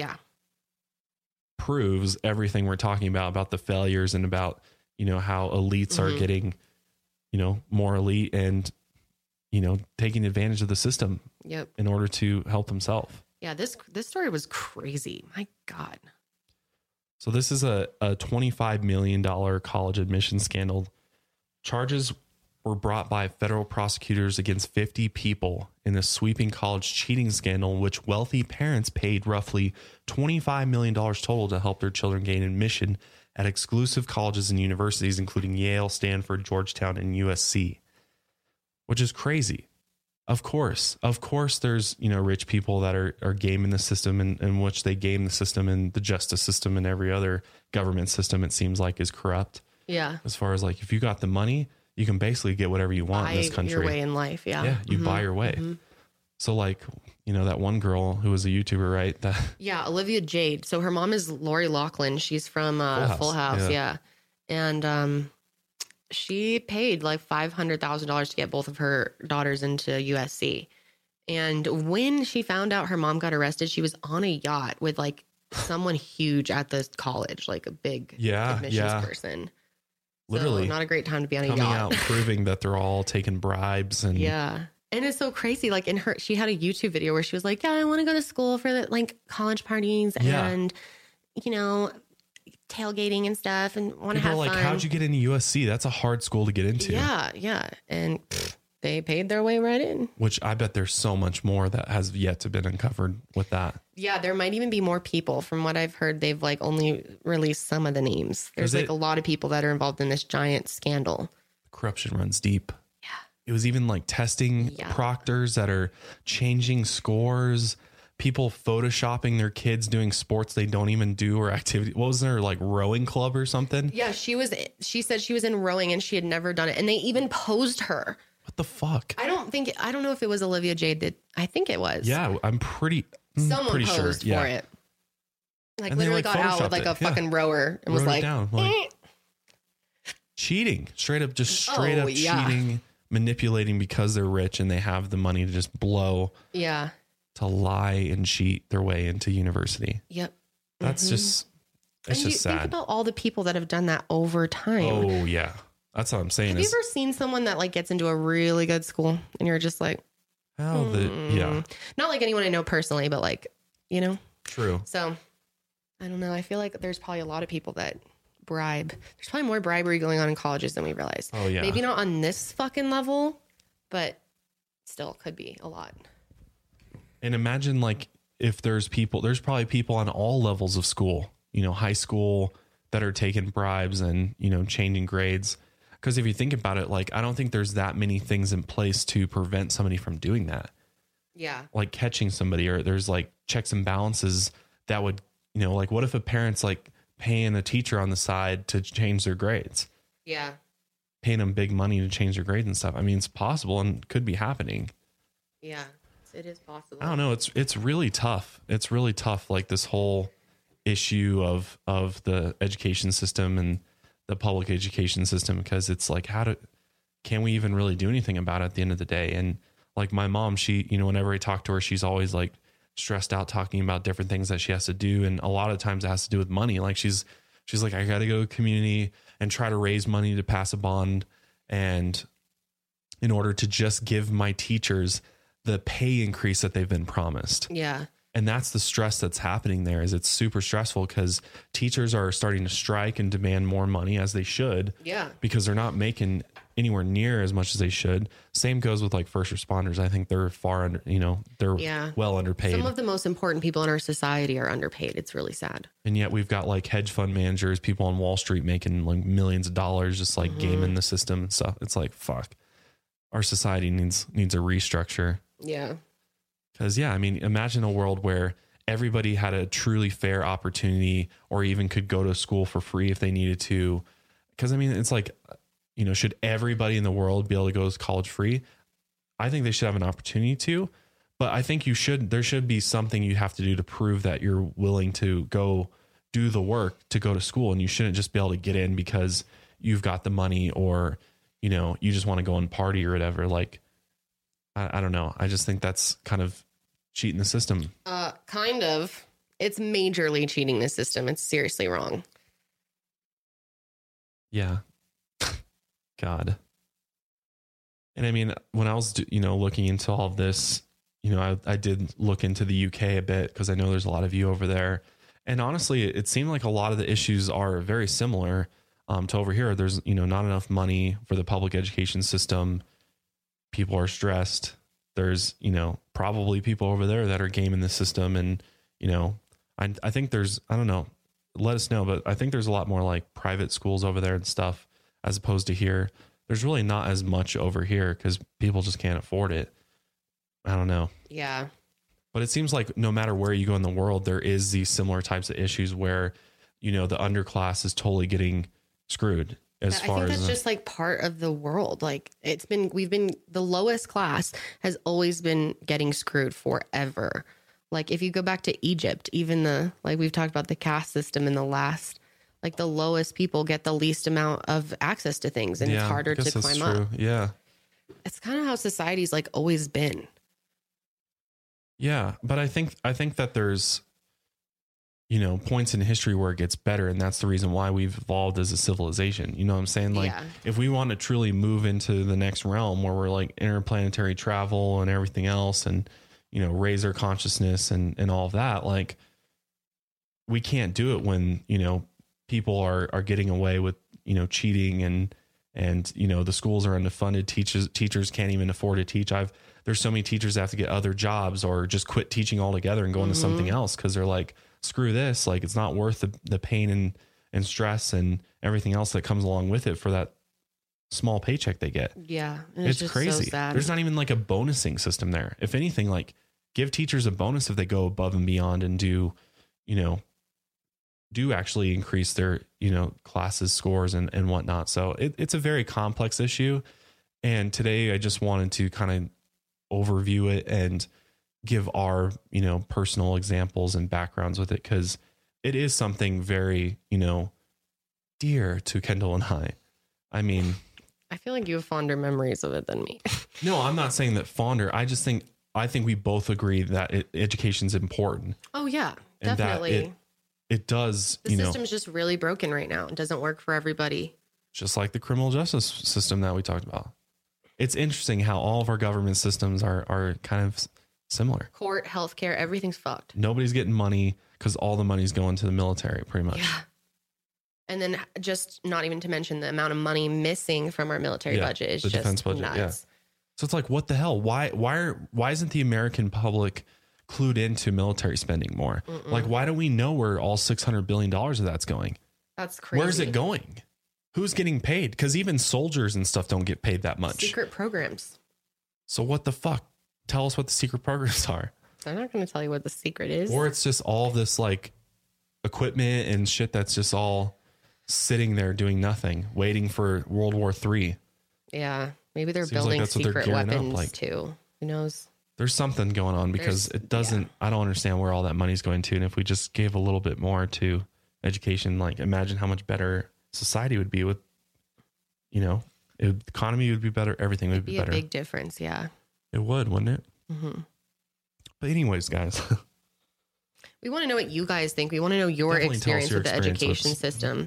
proves everything we're talking about the failures and about, how elites are getting, more elite and, taking advantage of the system in order to help themselves. Yeah. This story was crazy. My God. So this is a $25 million college admission scandal. Charges were brought by federal prosecutors against 50 people in a sweeping college cheating scandal in which wealthy parents paid roughly $25 million total to help their children gain admission at exclusive colleges and universities, including Yale, Stanford, Georgetown, and USC, which is crazy. Of course, there's, rich people that are gaming the system, in which they game the system, and the justice system and every other government system, it seems like, is corrupt. Yeah. As far as like, if you got the money, you can basically get whatever you want in this country. Your way in life. Yeah. Yeah. You buy your way. So like, that one girl who was a YouTuber, right? Yeah. Olivia Jade. So her mom is Lori Loughlin. She's from Full House. Yeah. And, she paid like $500,000 to get both of her daughters into USC. And when she found out her mom got arrested, she was on a yacht with like someone huge at the college, like a big admissions person. Literally. So not a great time to be on a coming yacht. out proving that they're all taking bribes and And it's so crazy. Like she had a YouTube video where she was like, I want to go to school for the like college parties and, tailgating and stuff, and want to have fun. How'd you get into USC? That's a hard school to get into. Yeah. And they paid their way right in. Which I bet there's so much more that has yet to been uncovered with that. Yeah, there might even be more people. From what I've heard, they've like only released some of the names. There's like a lot of people that are involved in this giant scandal. Corruption runs deep. Yeah. It was even like testing proctors that are changing scores. People photoshopping their kids doing sports they don't even do, or activity. What was there, like rowing club or something? Yeah, she said she was in rowing and she had never done it. And they even posed her. What the fuck? I don't know if it was Olivia Jade that, I think it was. Yeah, I'm pretty posed sure. for it. Like and literally they, got out with like a fucking rower and was like, down, cheating, straight up cheating, manipulating because they're rich and they have the money to just blow. Yeah. To lie and cheat their way into university. Yep. That's just sad. Think about all the people that have done that over time. Oh yeah. That's what I'm saying. Have you ever seen someone that like gets into a really good school and you're just like, not like anyone I know personally, but like, True. So I don't know. I feel like there's probably a lot of people that bribe. There's probably more bribery going on in colleges than we realize. Oh yeah. Maybe not on this fucking level, but still could be a lot. And imagine like if there's probably people on all levels of school, high school, that are taking bribes and, changing grades. Because if you think about it, like, I don't think there's that many things in place to prevent somebody from doing that. Yeah. like catching somebody, or there's like checks and balances that would, like what if a parent's like paying a teacher on the side to change their grades? Yeah. Paying them big money to change their grades and stuff. I mean, it's possible and could be happening. Yeah, it is possible. I don't know. It's really tough. It's really tough. Like this whole issue of the education system and the public education system, because it's like, can we even really do anything about it at the end of the day? And like my mom, she, whenever I talk to her, she's always like stressed out talking about different things that she has to do. And a lot of times it has to do with money. Like she's like, I got to go to community and try to raise money to pass a bond. And in order to just give my teachers the pay increase that they've been promised. Yeah. And that's the stress that's happening there. Is it's super stressful because teachers are starting to strike and demand more money, as they should. Yeah. Because they're not making anywhere near as much as they should. Same goes with like first responders. I think they're far under, they're well underpaid. Some of the most important people in our society are underpaid. It's really sad. And yet we've got like hedge fund managers, people on Wall Street making like millions of dollars, just like gaming the system and stuff. It's like, fuck, our society needs a restructure. Yeah. Because, I mean, imagine a world where everybody had a truly fair opportunity, or even could go to school for free if they needed to. Because, I mean, it's like, should everybody in the world be able to go to college free? I think they should have an opportunity to, but I think there should be something you have to do to prove that you're willing to go do the work to go to school. And you shouldn't just be able to get in because you've got the money, or, you just want to go and party or whatever. Like, I don't know. I just think that's kind of cheating the system. Kind of. It's majorly cheating the system. It's seriously wrong. Yeah. God. And I mean, when I was, looking into all of this, I did look into the UK a bit, because I know there's a lot of you over there. And honestly, it seemed like a lot of the issues are very similar to over here. There's, not enough money for the public education system. People are stressed. There's, probably people over there that are gaming the system. And, I think there's, I don't know, let us know, but I think there's a lot more like private schools over there and stuff, as opposed to here. There's really not as much over here because people just can't afford it. I don't know. Yeah. But it seems like no matter where you go in the world, there is these similar types of issues where, the underclass is totally getting screwed. I think that's just like part of the world. Like the lowest class has always been getting screwed forever. Like if you go back to Egypt, even we've talked about the caste system in the last, like the lowest people get the least amount of access to things, and it's harder to climb up. Yeah. It's kind of how society's like always been. Yeah. But I think that there's, points in history where it gets better. And that's the reason why we've evolved as a civilization. You know what I'm saying? Like if we want to truly move into the next realm where we're like interplanetary travel and everything else, and, raise our consciousness and all of that, like we can't do it when, people are getting away with, cheating and the schools are underfunded. Teachers can't even afford to teach. There's so many teachers that have to get other jobs or just quit teaching altogether and go into something else, because they're like, screw this. Like it's not worth the pain and stress and everything else that comes along with it for that small paycheck they get. Yeah. It's just crazy. So sad. There's not even like a bonusing system there. If anything, like give teachers a bonus if they go above and beyond and do actually increase their, classes scores and whatnot. So it's a very complex issue. And today I just wanted to kind of overview it and give our, personal examples and backgrounds with it, because it is something very, dear to Kendall and I. I mean, I feel like you have fonder memories of it than me. No, I'm not saying that fonder. I think we both agree that education's important. Oh yeah, and definitely. That it does. The system's just really broken right now. It doesn't work for everybody. Just like the criminal justice system that we talked about. It's interesting how all of our government systems are kind of similar. Court, healthcare, everything's fucked. Nobody's getting money because all the money's going to the military, pretty much. Yeah. And then just not even to mention the amount of money missing from our military budget is just defense budget, nuts. Yeah. So it's like, what the hell? Why isn't the American public clued into military spending more? Like, why don't we know where all $600 billion of that's going? That's crazy. Where's it going? Who's getting paid? Because even soldiers and stuff don't get paid that much. Secret programs. So what the fuck? tell us what the secret programs are. They're not going to tell you what the secret is. Or it's just all this like equipment and shit that's just all sitting there doing nothing, waiting for World War III. Yeah. Maybe they're Seems like building that's what they're secret gearing up, weapons like- too. Who knows? There's something going on because it doesn't, I don't understand where all that money's going to. And if we just gave a little bit more to education, like imagine how much better society would be with, the economy would be better. Everything would be better. A big difference. Yeah. It would, wouldn't it? Mm-hmm. But anyways, guys, we want to know what you guys think. We want to know your Definitely tell us experience your with the experience education with- system.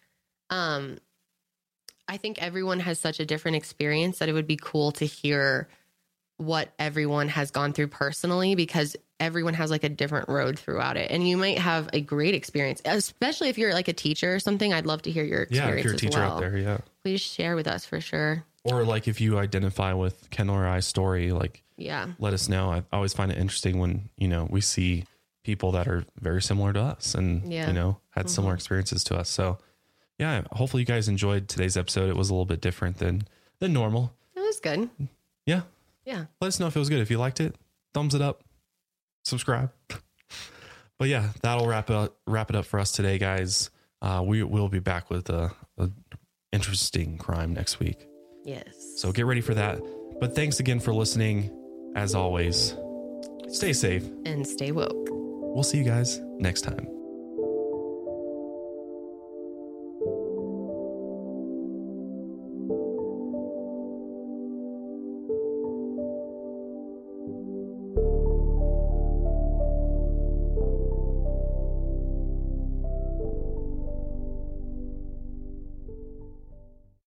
I think everyone has such a different experience that it would be cool to hear what everyone has gone through personally, because everyone has like a different road throughout it. And you might have a great experience, especially if you're like a teacher or something. I'd love to hear your experience. yeah, if you're a teacher as well. out there, yeah. Please share with us for sure. Or like if you identify with Kendall or I's story, like Yeah. let us know. I always find it interesting when, we see people that are very similar to us and, Yeah. had similar experiences to us. So yeah, hopefully you guys enjoyed today's episode. It was a little bit different than normal. It was good. Yeah. Yeah. Let us know if it was good. If you liked it, thumbs it up, subscribe. But yeah, that'll wrap it up for us today, guys. We will be back with a interesting crime next week. Yes. So get ready for that. But thanks again for listening. As always, stay safe And stay woke. We'll see you guys next time.